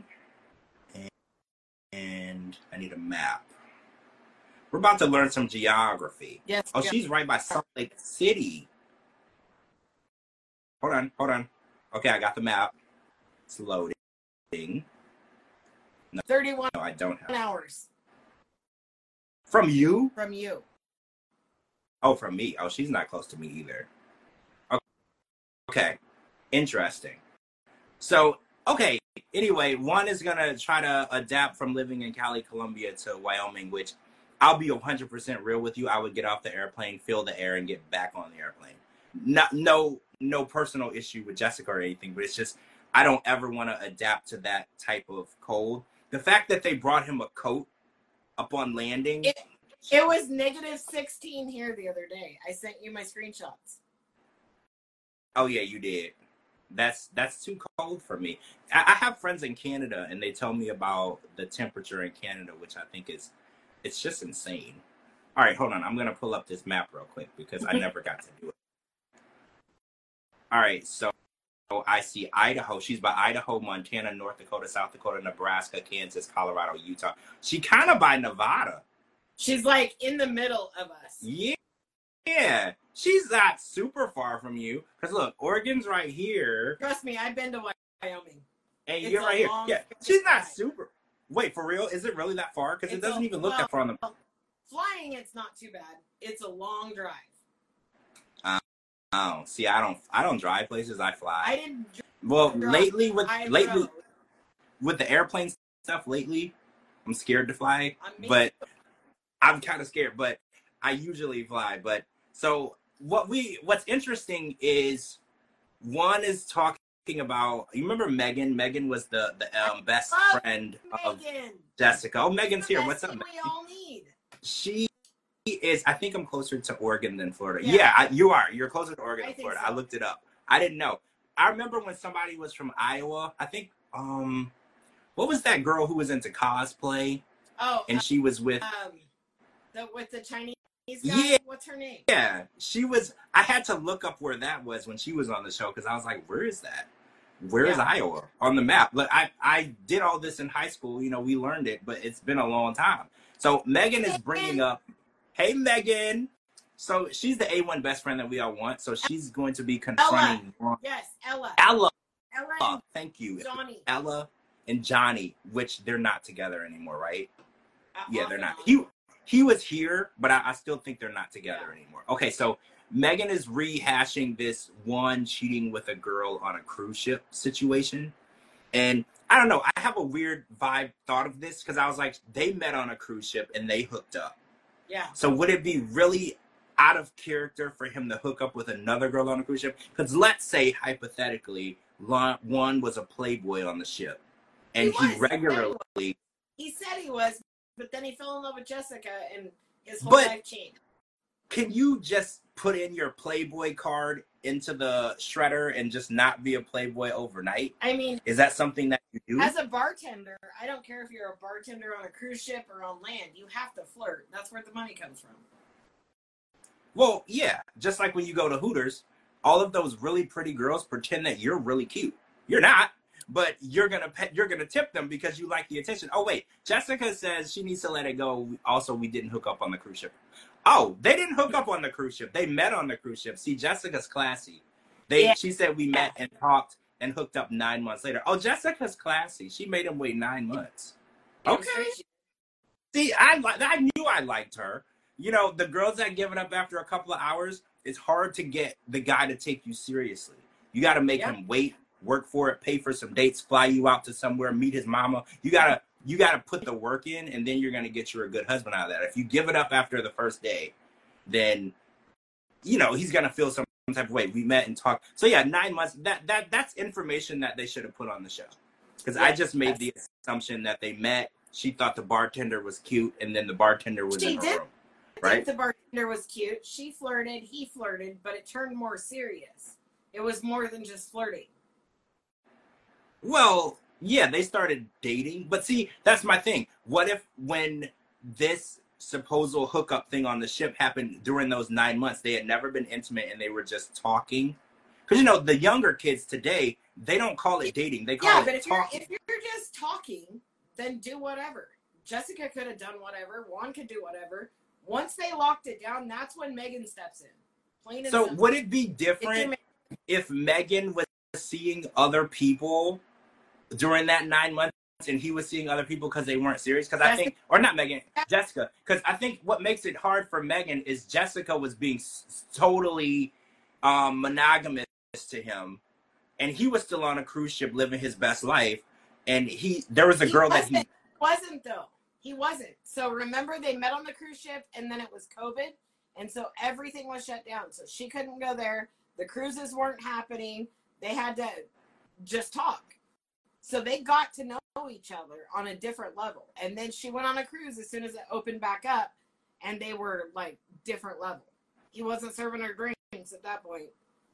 A: And I need a map. We're about to learn some geography.
B: Yes.
A: Oh, she's right by Salt Lake City. Hold on. Okay, I got the map. It's loading. No,
B: 31
A: no, I don't have
B: hours.
A: From you?
B: From you.
A: Oh, from me. Oh, she's not close to me either. Okay. Interesting. So, okay. Anyway, one is going to try to adapt from living in Cali, Colombia to Wyoming, which I'll be 100% real with you. I would get off the airplane, feel the air, and get back on the airplane. No personal issue with Jessica or anything, but it's just I don't ever want to adapt to that type of cold. The fact that they brought him a coat upon landing.
B: It was -16 here the other day. I sent you my screenshots.
A: Oh yeah, you did. That's too cold for me. I have friends in Canada, and they tell me about the temperature in Canada, which I think it's just insane. All right, hold on. I'm gonna pull up this map real quick because I never got to do it. All right, so I see Idaho. She's by Idaho, Montana, North Dakota, South Dakota, Nebraska, Kansas, Colorado, Utah. She kind of by Nevada.
B: She's like in the middle of us.
A: Yeah. She's not super far from you. Because look, Oregon's right here.
B: Trust me, I've been to Wyoming.
A: Hey, you're right here. Yeah, she's not super. Wait, for real? Is it really that far? Because it doesn't even look that far on the.
B: Flying, it's not too bad. It's a long drive.
A: Oh, see, I don't drive places. I fly.
B: I didn't.
A: Well, lately with the airplane stuff, I'm scared to fly. But I'm kind of scared. But I usually fly. But so what's interesting is one is talking about. You remember Megan? Megan was the best friend of Jessica. Oh, Megan's here. What's up, Megan?
B: We all need.
A: She is. I think I'm closer to Oregon than Florida. Yeah, you are. You're closer to Oregon than Florida. So. I looked it up. I didn't know. I remember when somebody was from Iowa. I think what was that girl who was into cosplay? Oh, and she was with
B: the Chinese guy.
A: Yeah,
B: what's her name?
A: Yeah, she was. I had to look up where that was when she was on the show because I was like, where is that? Where is Iowa on the map? Look, I did all this in high school. You know, we learned it, but it's been a long time. So Megan is bringing up. Hey, Megan. So she's the A1 best friend that we all want. So she's going to be confronting.
B: Ella. Yes, Ella.
A: Ella.
B: Ella.
A: Thank you.
B: Johnny.
A: Ella and Johnny, which they're not together anymore, right? Yeah, they're not. He was here, but I still think they're not together anymore. Okay, so Megan is rehashing this one cheating with a girl on a cruise ship situation. And I don't know. I have a weird thought of this because I was like, they met on a cruise ship and they hooked up.
B: Yeah.
A: So would it be really out of character for him to hook up with another girl on a cruise ship? Because let's say, hypothetically, one was a playboy on the ship. And he regularly...
B: He said he was, but then he fell in love with Jessica and his whole life changed.
A: Can you just put in your Playboy card into the shredder and just not be a Playboy overnight?
B: I mean...
A: Is that something that you do?
B: As a bartender, I don't care if you're a bartender on a cruise ship or on land. You have to flirt. That's where the money comes from.
A: Well, yeah. Just like when you go to Hooters, all of those really pretty girls pretend that you're really cute. You're not. But you're gonna tip them because you like the attention. Oh wait, Jessica says she needs to let it go. Also, we didn't hook up on the cruise ship. Oh, they didn't hook up on the cruise ship. They met on the cruise ship. See, Jessica's classy. She said we met and talked and hooked up 9 months later. Oh, Jessica's classy. She made him wait 9 months. Okay. See, I knew I liked her. You know, the girls that give it up after a couple of hours, it's hard to get the guy to take you seriously. You got to make him wait. Work for it, pay for some dates, fly you out to somewhere, meet his mama. You gotta put the work in, and then you're gonna get you a good husband out of that. If you give it up after the first day, then you know he's gonna feel some type of way. We met and talked. So yeah, 9 months. That's information that they should have put on the show. Because I just made the assumption that they met. She thought the bartender was cute, and then the bartender was in her room. Right?
B: The bartender was cute. She flirted. He flirted, but it turned more serious. It was more than just flirting.
A: Well, yeah, they started dating. But see, that's my thing. What if when this supposed hookup thing on the ship happened during those 9 months, they had never been intimate and they were just talking? Because, you know, the younger kids today, they don't call it dating. They call it talking.
B: If you're just talking, then do whatever. Jessica could have done whatever. Juan could do whatever. Once they locked it down, that's when Megan steps in. Plain and simple.
A: Would it be different if Megan was seeing other people during that 9 months and he was seeing other people because they weren't serious. Because I think, or not Megan, Jessica. Because I think what makes it hard for Megan is Jessica was being totally monogamous to him, and he was still on a cruise ship living his best life. And there was a girl that he
B: wasn't though. He wasn't. So remember, they met on the cruise ship, and then it was COVID, and so everything was shut down. So she couldn't go there. The cruises weren't happening. They had to just talk. So they got to know each other on a different level. And then she went on a cruise as soon as it opened back up, and they were like different level. He wasn't serving her drinks at that point.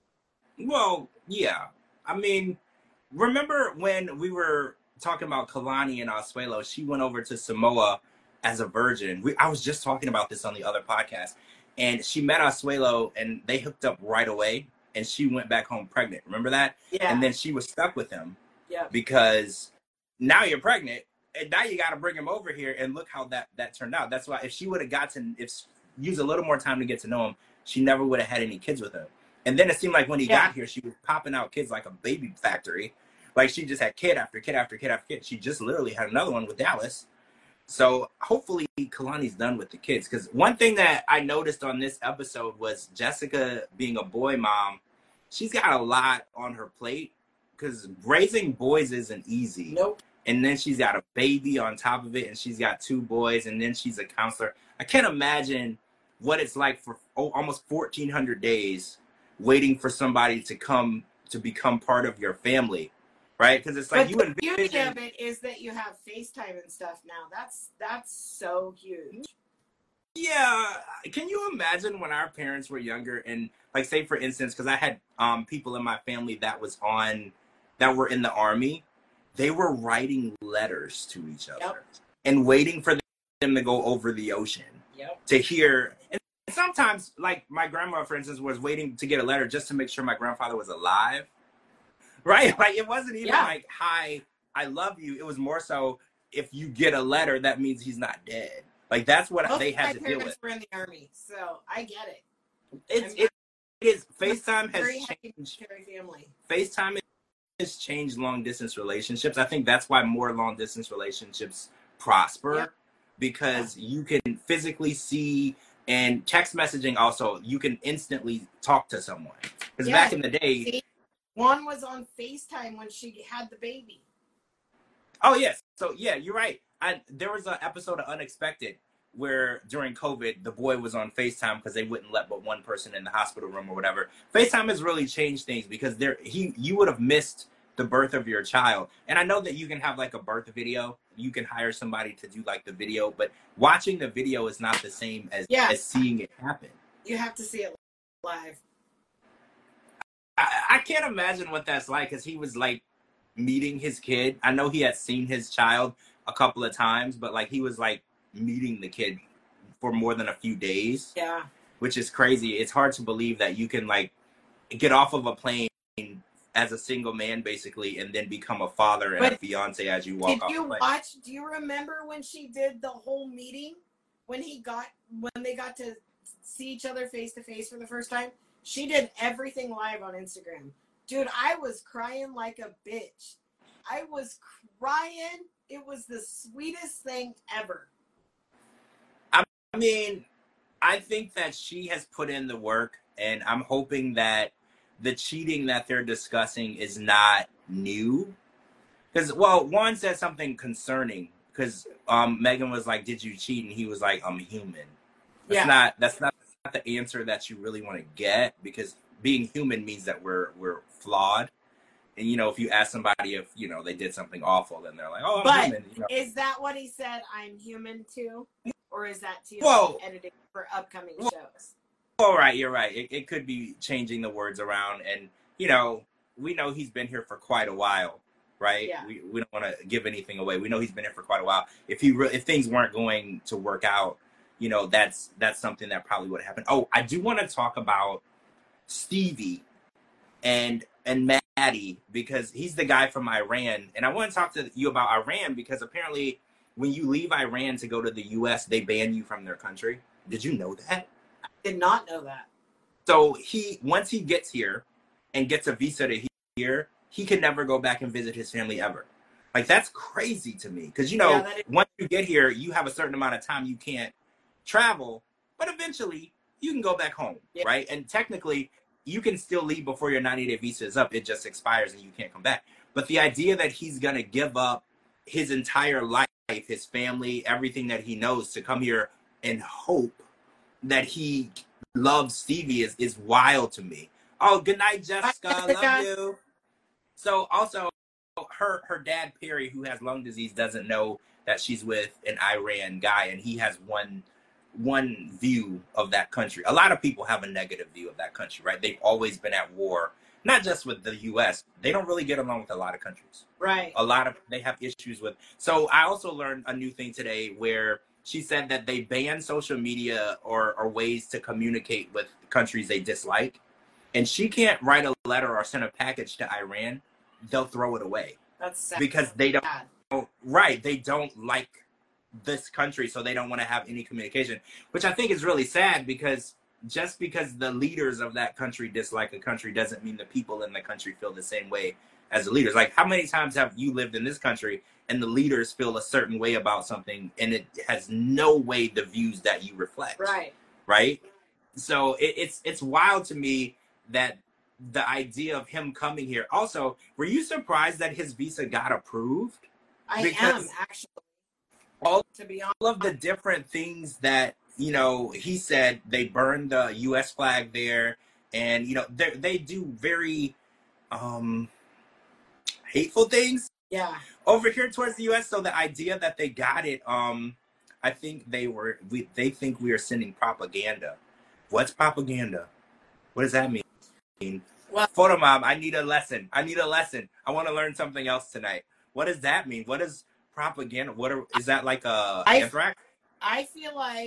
A: Well, yeah. I mean, remember when we were talking about Kalani and Asuelo? She went over to Samoa as a virgin. I was just talking about this on the other podcast. And she met Asuelo, and they hooked up right away. And she went back home pregnant. Remember that?
B: Yeah.
A: And then she was stuck with him.
B: Yeah.
A: Because now you're pregnant, and now you got to bring him over here. And look how that turned out. That's why if she would have used a little more time to get to know him, she never would have had any kids with him. And then it seemed like when he got here, she was popping out kids like a baby factory. Like she just had kid after kid after kid after kid. She just literally had another one with Dallas. So hopefully Kalani's done with the kids. Because one thing that I noticed on this episode was Jessica being a boy mom. She's got a lot on her plate because raising boys isn't easy.
B: Nope.
A: And then she's got a baby on top of it, and she's got 2 boys, and then she's a counselor. I can't imagine what it's like for almost 1,400 days waiting for somebody to come to become part of your family, right? Because it's like
B: the beauty of it is that you have FaceTime and stuff now. That's so huge.
A: Yeah. Can you imagine when our parents were younger and, like, say for instance, because I had people in my family that were in the Army, they were writing letters to each other and waiting for them to go over the ocean to hear. And sometimes, like, my grandma, for instance, was waiting to get a letter just to make sure my grandfather was alive. Right? Like, it wasn't even like, hi, I love you. It was more so, if you get a letter, that means he's not dead. Like, that's what they had to deal with.
B: My parents were in the Army, so I get it.
A: It is. FaceTime has changed.
B: Family.
A: FaceTime has changed long-distance relationships. I think that's why more long-distance relationships prosper, because you can physically see. And text messaging also, you can instantly talk to someone. Because back in the day...
B: One was on FaceTime when she had the baby.
A: Oh, yes. So, yeah, you're right. There was an episode of Unexpected where during COVID, the boy was on FaceTime because they wouldn't let but one person in the hospital room or whatever. FaceTime has really changed things because you would have missed the birth of your child. And I know that you can have like a birth video. You can hire somebody to do like the video, but watching the video is not the same as seeing it happen.
B: You have to see it live.
A: I can't imagine what that's like, because he was like meeting his kid. I know he had seen his child a couple of times, but like he was like meeting the kid for more than a few days.
B: Yeah. Which
A: is crazy. It's hard to believe that you can like get off of a plane as a single man basically and then become a father and a fiance as you walk off the plane.
B: Do you remember when she did the whole meeting when they got to see each other face to face for the first time? She did everything live on Instagram. Dude, I was crying like a bitch. I was crying. It was the sweetest thing ever.
A: I mean, I think that she has put in the work, and I'm hoping that the cheating that they're discussing is not new. Because, well, Juan said something concerning, because Megan was like, did you cheat? And he was like, I'm human. That's not the answer that you really want to get, because being human means that we're flawed. And, you know, if you ask somebody if, you know, they did something awful, then they're like, oh, I'm human. You know?
B: Is that what he said, I'm human too? Or is that too editing for upcoming shows?
A: All right, you're right. It could be changing the words around. And, you know, we know he's been here for quite a while, right?
B: Yeah.
A: We don't want to give anything away. We know he's been here for quite a while. If things weren't going to work out, you know, that's something that probably would have happened. Oh, I do want to talk about Stevie and Maddie, because he's the guy from Iran. And I want to talk to you about Iran, because apparently when you leave Iran to go to the U.S., they ban you from their country. Did you know that?
B: I did not know that.
A: So once he gets here and gets a visa to here, he can never go back and visit his family ever. Like, that's crazy to me. Because,
B: Yeah, that is
A: once you get here, you have a certain amount of time you can't travel, but eventually you can go back home,
B: yeah.
A: right? And technically, you can still leave before your 90-day visa is up. It just expires and you can't come back. But the idea that he's going to give up his entire life, his family, everything that he knows to come here and hope that he loves Stevie is wild to me. Oh, good night, Jessica. Love you. So also, her dad Perry, who has lung disease, doesn't know that she's with an Iran guy, and he has one view of that country. A lot of people have a negative view of that country, right? They've always been at war, not just with the U.S. They don't really get along with a lot of countries.
B: right.
A: They have issues with. So I also learned a new thing today where she said that they ban social media or ways to communicate with countries they dislike, and she can't write a letter or send a package to Iran. They'll throw it away
B: That's sad.
A: because they don't. Right, they don't like this country, so they don't want to have any communication, which I think is really sad, because just because the leaders of that country dislike a country doesn't mean the people in the country feel the same way as the leaders. Like, how many times have you lived in this country and the leaders feel a certain way about something and it has no way the views that you reflect? Right. So it's wild to me that the idea of him coming here. Also, were you surprised that his visa got approved?
B: I am, actually.
A: All,
B: to be honest,
A: all of the different things that, he said, they burned the U.S. flag there, and, they do very hateful things
B: yeah.
A: over here towards the U.S. So the idea that they got it, I think they think we are sending propaganda. What's propaganda? What does that mean?
B: Well,
A: Photo mom, I need a lesson. I want to learn something else tonight. What does that mean? What is propaganda? Is that like anthrax?
B: I feel like,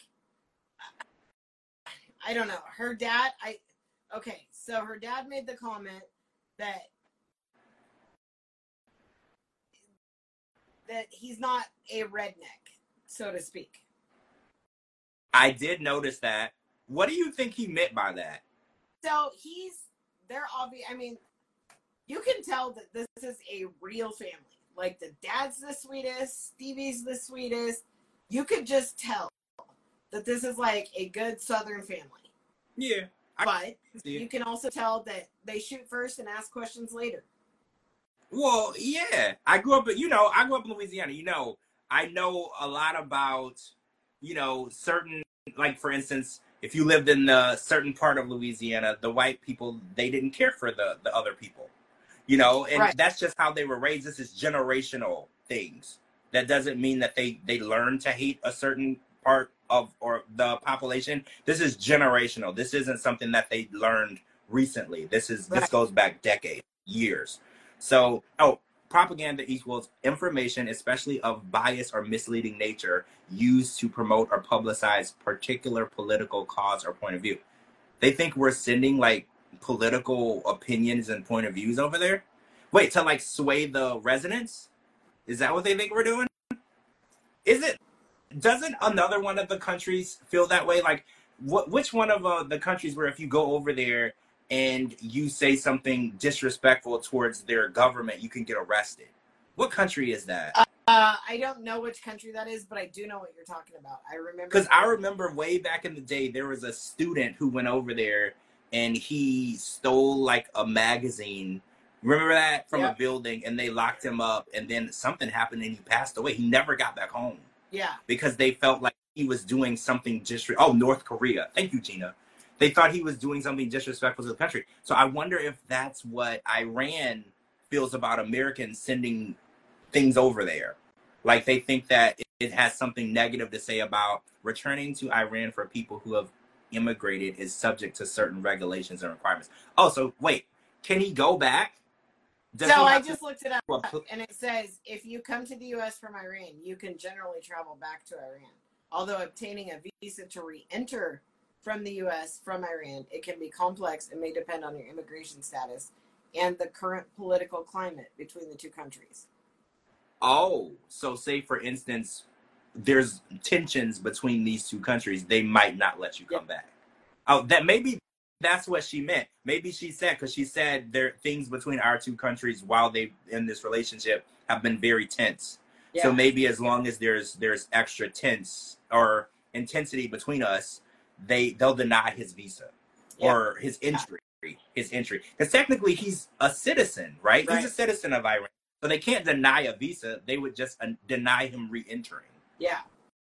B: I don't know. Her dad, so her dad made the comment that he's not a redneck, so to speak.
A: I did notice that. What do you think he meant by that?
B: So they're obvious. I mean, you can tell that this is a real family. Like, the dad's the sweetest, Stevie's the sweetest. You could just tell that this is like a good Southern family.
A: Yeah.
B: But you can also tell that they shoot first and ask questions later.
A: Well, yeah. I grew up in Louisiana. I know a lot about, certain, like, for instance, if you lived in a certain part of Louisiana, the white people, they didn't care for the other people, and
B: right.
A: That's just how they were raised. This is generational things. That doesn't mean that they learn to hate a certain part of or the population. This is generational. This isn't something that they learned recently. This goes back decades, years. So, propaganda equals information, especially of bias or misleading nature, used to promote or publicize particular political cause or point of view. They think we're sending, like, political opinions and point of views over there. Wait, to, like, sway the residents? Is that what they think we're doing? Doesn't another one of the countries feel that way? Like, which one of the countries where if you go over there and you say something disrespectful towards their government, you can get arrested? What country is that?
B: I don't know which country that is, but I do know what you're talking about. I
A: remember way back in the day, there was a student who went over there and he stole, like, a magazine. Remember that? From a building, and they locked him up, and then something happened and he passed away. He never got back home.
B: Yeah.
A: Because they felt like he was doing something North Korea. Thank you, Gina. They thought he was doing something disrespectful to the country. So I wonder if that's what Iran feels about Americans sending things over there. Like, they think that it has something negative to say about returning to Iran for people who have immigrated is subject to certain regulations and requirements. Oh, so wait, can he go back?
B: I just looked it up, and it says if you come to the U.S. from Iran, you can generally travel back to Iran. Although obtaining a visa to re-enter from the U.S. from Iran, it can be complex and may depend on your immigration status and the current political climate between the two countries.
A: Oh, so say, for instance, there's tensions between these two countries, they might not let you come back. Oh, that maybe that's what she meant. Maybe she said, because she said there things between our two countries while they in this relationship have been very tense. Yeah. So maybe as long as there's extra tense or intensity between us, they'll deny his visa or his entry. His entry, because technically he's a citizen, right? He's a citizen of Iran, so they can't deny a visa. They would just deny him re-entering.
B: Yeah.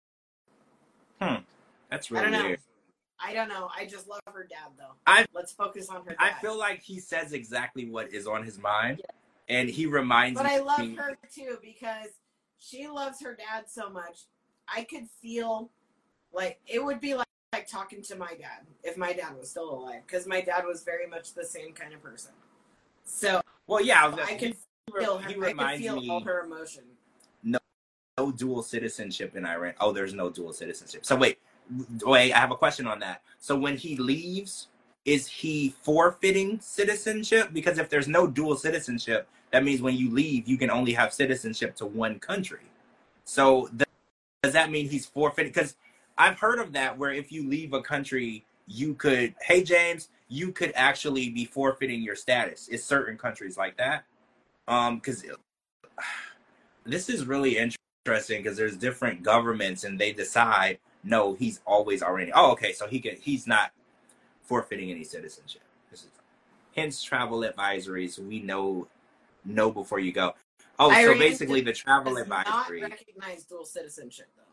A: That's really weird.
B: I don't know. I just love her dad, though. Let's focus on her dad.
A: I feel like he says exactly what is on his mind, and he reminds me.
B: But I love her, too, because she loves her dad so much. I could feel like it would be like talking to my dad if my dad was still alive, because my dad was very much the same kind of person. So,
A: well, yeah,
B: I can feel her. I can feel all her emotion.
A: No dual citizenship in Iran. Oh, there's no dual citizenship. So wait, I have a question on that. So when he leaves, is he forfeiting citizenship? Because if there's no dual citizenship, that means when you leave, you can only have citizenship to one country. So does that mean he's forfeiting? Because I've heard of that, where if you leave a country, you could, hey, James, you could actually be forfeiting your status. It's certain countries like that. Because this is really interesting, because there's different governments and they decide, no, he's always Iranian. Oh, okay, so he's not forfeiting any citizenship. Hence travel advisories. We know before you go. Oh, Iran, so basically the travel advisory.
B: Not recognize dual citizenship, though.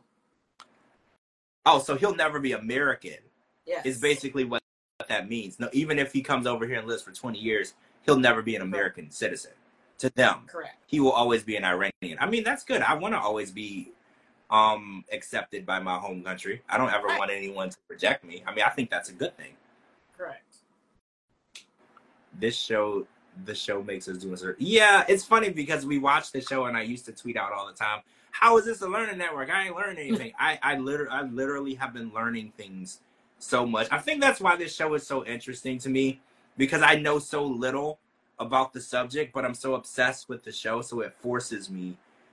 A: Oh, so he'll never be American.
B: Yes.
A: Is basically what that means. No, even if he comes over here and lives for 20 years, he'll never be an American citizen. To them.
B: Correct.
A: He will always be an Iranian. I mean, that's good. I want to always be accepted by my home country. I don't ever want anyone to reject me. I mean, I think that's a good thing.
B: Correct.
A: The show makes us do it. Yeah, it's funny because we watch the show and I used to tweet out all the time, how is this a learning network? I ain't learning anything. I literally have been learning things so much. I think that's why this show is so interesting to me, because I know so little about the subject, but I'm so obsessed with the show, so it forces me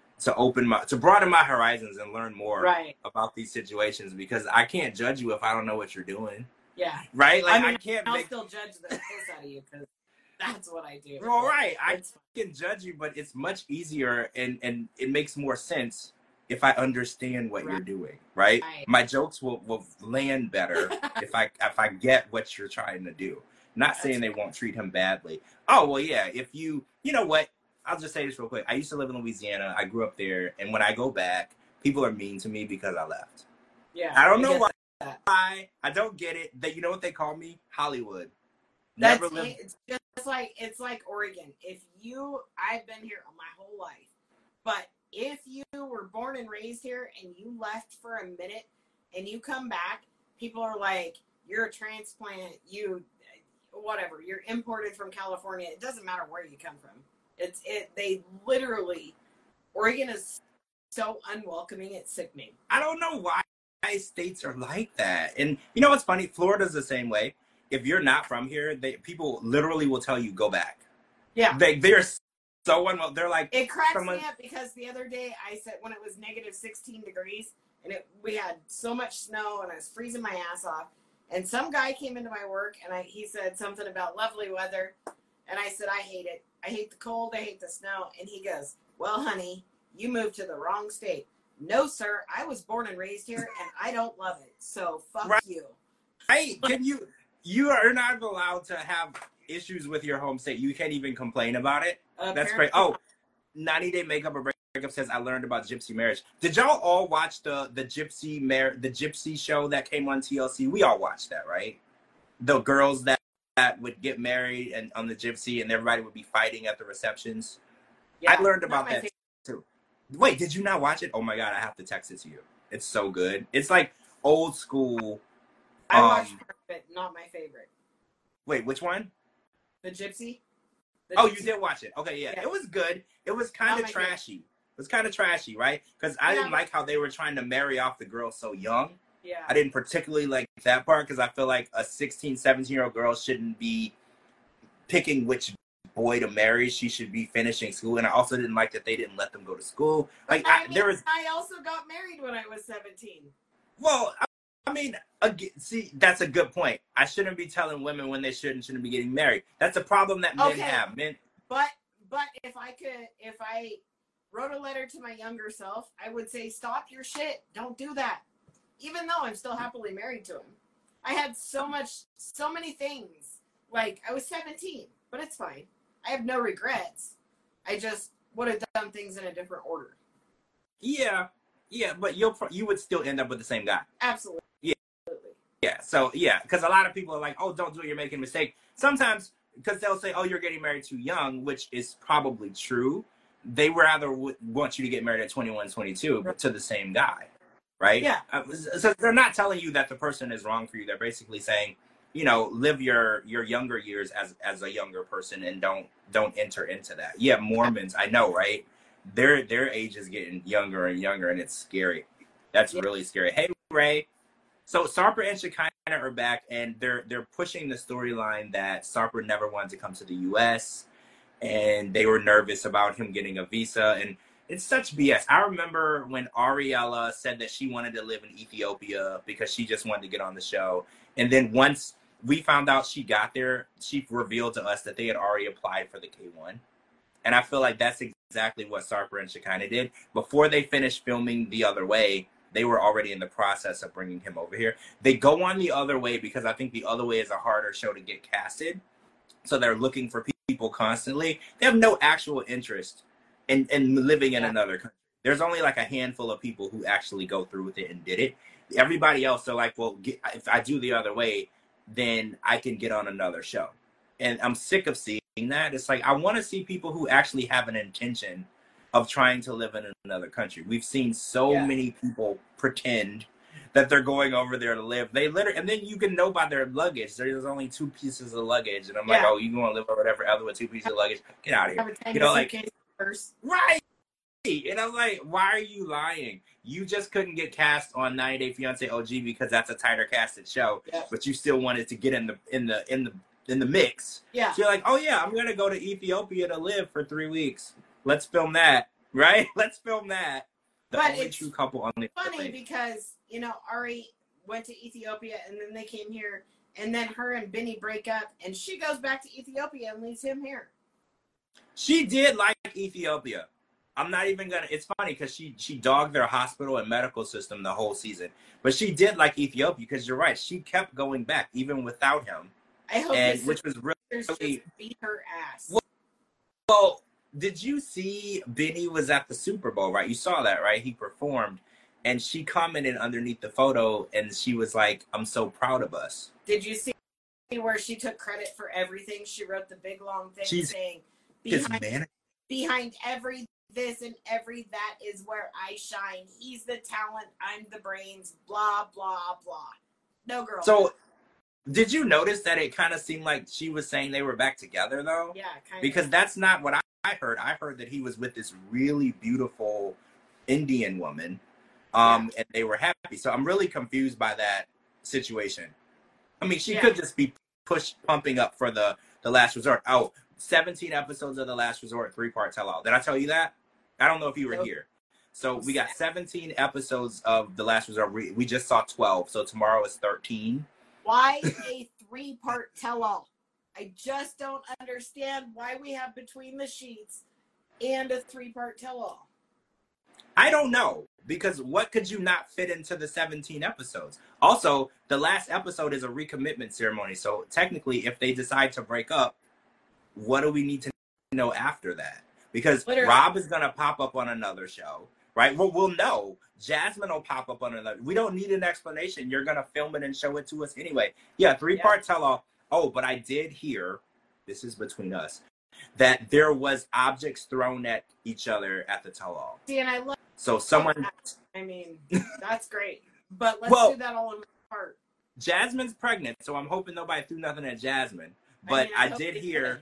A: to broaden my horizons and learn more about these situations, because I can't judge you if I don't know what you're doing.
B: Yeah.
A: Right? Like,
B: I mean, I'll still judge the piss out of you, because that's what I do.
A: Well, right. I can judge you, but it's much easier and it makes more sense if I understand what you're doing, right? My jokes will land better if I get what you're trying to do. Not saying they won't treat him badly. Oh, well, yeah, if you know what? I'll just say this real quick. I used to live in Louisiana. I grew up there, and when I go back, people are mean to me because I left.
B: Yeah.
A: I don't know why. I don't get it. You know what they call me? Hollywood.
B: Never lived. It's just like, it's like Oregon. I've been here my whole life, but if you were born and raised here and you left for a minute and you come back, people are like, you're a transplant, whatever, you're imported from California. It doesn't matter where you come from. They literally, Oregon is so unwelcoming, it's sickening.
A: I don't know why states are like that. And you know what's funny? Florida's the same way. If you're not from here, people literally will tell you go back.
B: Yeah.
A: They're so unwell. They're like,
B: it cracks me up because the other day I said, when it was negative 16 degrees and we had so much snow and I was freezing my ass off, and some guy came into my work and he said something about lovely weather, and I said, I hate it. I hate the cold. I hate the snow. And he goes, well, honey, you moved to the wrong state. No, sir. I was born and raised here and I don't love it. So fuck you.
A: Right. Can you are not allowed to have issues with your home state. You can't even complain about it. That's great. Oh, 90 Day Makeup or Breakup says, I learned about gypsy marriage. Did y'all all watch the gypsy show that came on TLC? We all watched that, right? The girls that would get married and on the gypsy and everybody would be fighting at the receptions. Yeah, I learned about that too. Wait, did you not watch it? Oh my God, I have to text it to you. It's so good. It's like old school.
B: I watched part of it, not my favorite.
A: Wait, which one?
B: The Gypsy.
A: You did watch it. Okay, yeah. It was good. It was kind of trashy. It was kind of trashy, right? Because I didn't like how they were trying to marry off the girl so young.
B: Yeah.
A: I didn't particularly like that part because I feel like a 16, 17-year-old girl shouldn't be picking which boy to marry. She should be finishing school. And I also didn't like that they didn't let them go to school. Like
B: I also got married when I was 17.
A: Well, I mean, again, see, that's a good point. I shouldn't be telling women when they shouldn't be getting married. That's a problem that men have. Men,
B: but if I wrote a letter to my younger self, I would say, stop your shit. Don't do that. Even though I'm still happily married to him. I had so many things. Like, I was 17, but it's fine. I have no regrets. I just would have done things in a different order.
A: Yeah, but you would still end up with the same guy.
B: Absolutely.
A: Yeah, so, yeah, because a lot of people are like, oh, don't do it, you're making a mistake. Sometimes, because they'll say, oh, you're getting married too young, which is probably true. They rather want you to get married at 21, 22, but to the same guy, right?
B: Yeah.
A: So they're not telling you that the person is wrong for you. They're basically saying, live your younger years as a younger person and don't enter into that. Yeah, Mormons, I know, right? Their age is getting younger and younger, and it's scary. That's really scary. Hey, Ray. So Sarper and Shekinah are back, and they're pushing the storyline that Sarper never wanted to come to the U.S., and they were nervous about him getting a visa, and it's such BS. I remember when Ariella said that she wanted to live in Ethiopia because she just wanted to get on the show, and then once we found out she got there, she revealed to us that they had already applied for the K1, and I feel like that's exactly what Sarper and Shekinah did. Before they finished filming The Other Way, they were already in the process of bringing him over here. They go on The Other Way because I think The Other Way is a harder show to get casted. So they're looking for people constantly. They have no actual interest in living in another country. There's only like a handful of people who actually go through with it and did it. Everybody else, they're like, well, if I do The Other Way, then I can get on another show. And I'm sick of seeing that. It's like, I want to see people who actually have an intention of trying to live in another country. We've seen so many people pretend that they're going over there to live. They literally, and then you can know by their luggage. There's only 2 pieces of luggage, and I'm like, oh, you going to live over there forever with 2 pieces of luggage? Get out of here. Like, right? And I'm like, why are you lying? You just couldn't get cast on 90 Day Fiance OG because that's a tighter casted show, but you still wanted to get in the mix. Yeah. So you're like, oh yeah, I'm gonna go to Ethiopia to live for 3 weeks. Let's film that, right? Let's film that. The only true couple on the
B: funny because Ari went to Ethiopia and then they came here, and then her and Benny break up, and she goes back to Ethiopia and leaves him here.
A: She did like Ethiopia. I'm not even gonna. It's funny because she dogged their hospital and medical system the whole season, but she did like Ethiopia because you're right. She kept going back even without him.
B: I hope
A: which was really
B: just beat her ass.
A: Well, did you see Benny was at the Super Bowl, right? You saw that, right? He performed, and she commented underneath the photo, and she was like, I'm so proud of us.
B: Did you see where she took credit for everything? She wrote the big long thing saying, behind every this and every that is where I shine. He's the talent, I'm the brains, blah, blah, blah. No, girl.
A: So, did you notice that it kind of seemed like she was saying they were back together, though?
B: Yeah, kind of.
A: Because that's not what I heard. I heard that he was with this really beautiful Indian woman, and they were happy. So I'm really confused by that situation. I mean, she could just be pumping up for the Last Resort. Oh, 17 episodes of The Last Resort, 3-part tell-all. Did I tell you that? I don't know if you were here. So we got 17 episodes of The Last Resort. We just saw 12, so tomorrow is 13.
B: Why a 3-part tell-all? I just don't understand why we have Between the Sheets and a 3-part tell-all.
A: I don't know, because what could you not fit into the 17 episodes? Also, the last episode is a recommitment ceremony, so technically, if they decide to break up, what do we need to know after that? Because Rob is going to pop up on another show, right? We'll know. Jasmine will pop up on another. We don't need an explanation. You're going to film it and show it to us anyway. Yeah, 3-part tell-all. Oh, but I did hear, this is between us, that there was objects thrown at each other at the tell-all.
B: See, and I love.
A: So someone.
B: I mean, that's great. But let's do that all in one part.
A: Jasmine's pregnant, so I'm hoping nobody threw nothing at Jasmine. But I did hear.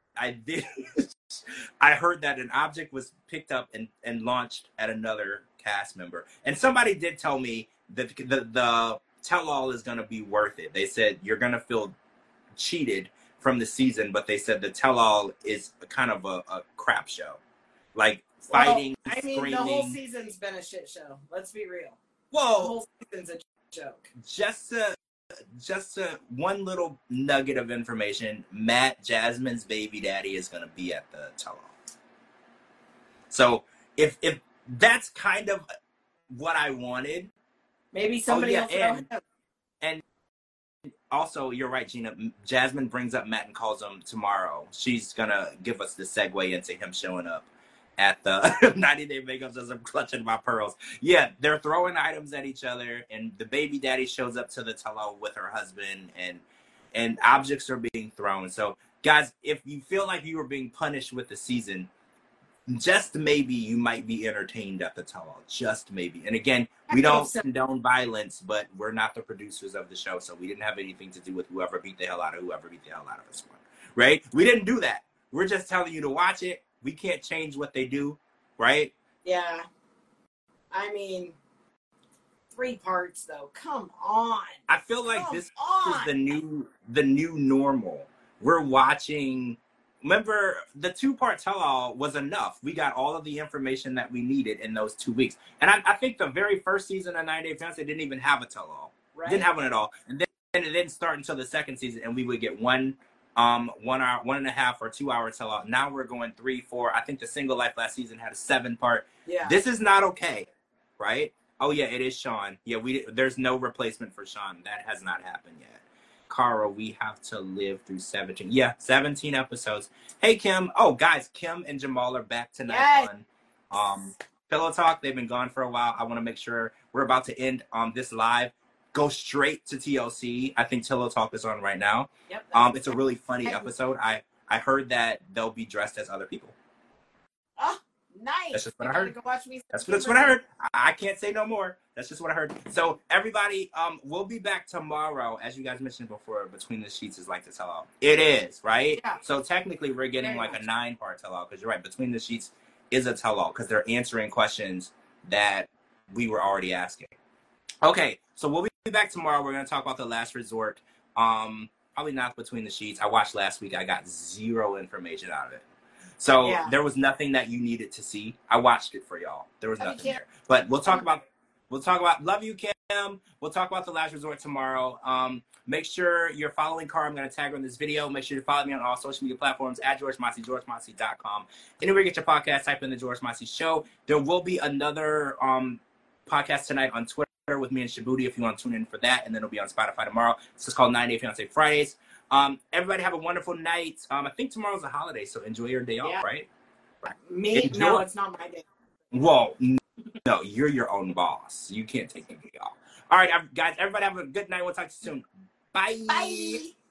A: I heard that an object was picked up and launched at another cast member. And somebody did tell me that the tell-all is going to be worth it. They said you're going to feel cheated from the season, but they said the tell-all is kind of a crap show. Like fighting,
B: screaming. The whole season's been a shit show. Let's be real.
A: Whoa.
B: The whole season's a joke.
A: Just one little nugget of information. Matt, Jasmine's baby daddy, is going to be at the tell-all. So if that's kind of what I wanted.
B: Maybe somebody will throw him.
A: And also, you're right, Gina. Jasmine brings up Matt and calls him tomorrow. She's going to give us the segue into him showing up at the 90 Day Makeup as I'm clutching my pearls. Yeah, they're throwing items at each other, and the baby daddy shows up to the tell-all with her husband, and objects are being thrown. So, guys, if you feel like you were being punished with the season, just maybe you might be entertained at the tell-all. Just maybe. And again, we don't condone violence, but we're not the producers of the show, so we didn't have anything to do with whoever beat the hell out of whoever beat the hell out of us. Right? We didn't do that. We're just telling you to watch it. We can't change what they do, right?
B: Yeah. I mean, 3 parts though. Come on.
A: I feel like this is the new normal. We're watching. Remember, the 2-part tell-all was enough. We got all of the information that we needed in those 2 weeks. And I think the very first season of 90 Day Fiancé didn't even have a tell-all. Right. Didn't have one at all. And then it didn't start until the second season, and we would get 1 hour, 1.5 or 2 hour tell-all. Now we're going 3, 4. I think the Single Life last season had a 7-part.
B: Yeah.
A: This is not okay, right? Oh yeah, it is Sean. Yeah, there's no replacement for Sean. That has not happened yet. Cara, we have to live through 17. Yeah, 17 episodes. Hey, Kim. Oh, guys, Kim and Jamal are back tonight on Pillow Talk. They've been gone for a while. I want to make sure we're about to end this live. Go straight to TLC. I think Pillow Talk is on right now.
B: Yep.
A: It's a really funny episode. I heard that they'll be dressed as other people.
B: Oh, nice.
A: That's just what I heard.
B: Go watch me.
A: That's what I heard. I can't say no more. That's just what I heard. So everybody, we'll be back tomorrow. As you guys mentioned before, Between the Sheets is like the tell-all. It is, right?
B: Yeah.
A: So technically we're getting like a 9-part tell-all, because you're right. Between the Sheets is a tell-all because they're answering questions that we were already asking. Okay, so we'll be back tomorrow. We're going to talk about The Last Resort. Probably not Between the Sheets. I watched last week. I got 0 information out of it. So there was nothing that you needed to see. I watched it for y'all. There was nothing there. But we'll talk about love you, Kim. We'll talk about The Last Resort tomorrow. Make sure you're following Cara. I'm going to tag her in this video. Make sure to follow me on all social media platforms at George Mossey, GeorgeMossey.com. Anywhere you get your podcast, type in The George Mossey Show. There will be another podcast tonight on Twitter with me and Shabuti if you want to tune in for that. And then it'll be on Spotify tomorrow. This is called 90 Day Fiancé Fridays. Everybody have a wonderful night. I think tomorrow's a holiday, so enjoy your day off, right?
B: Me? No, it's not my day.
A: Well, no, you're your own boss. You can't take the day off. All right, guys, everybody have a good night. We'll talk to you soon. Bye.
B: Bye.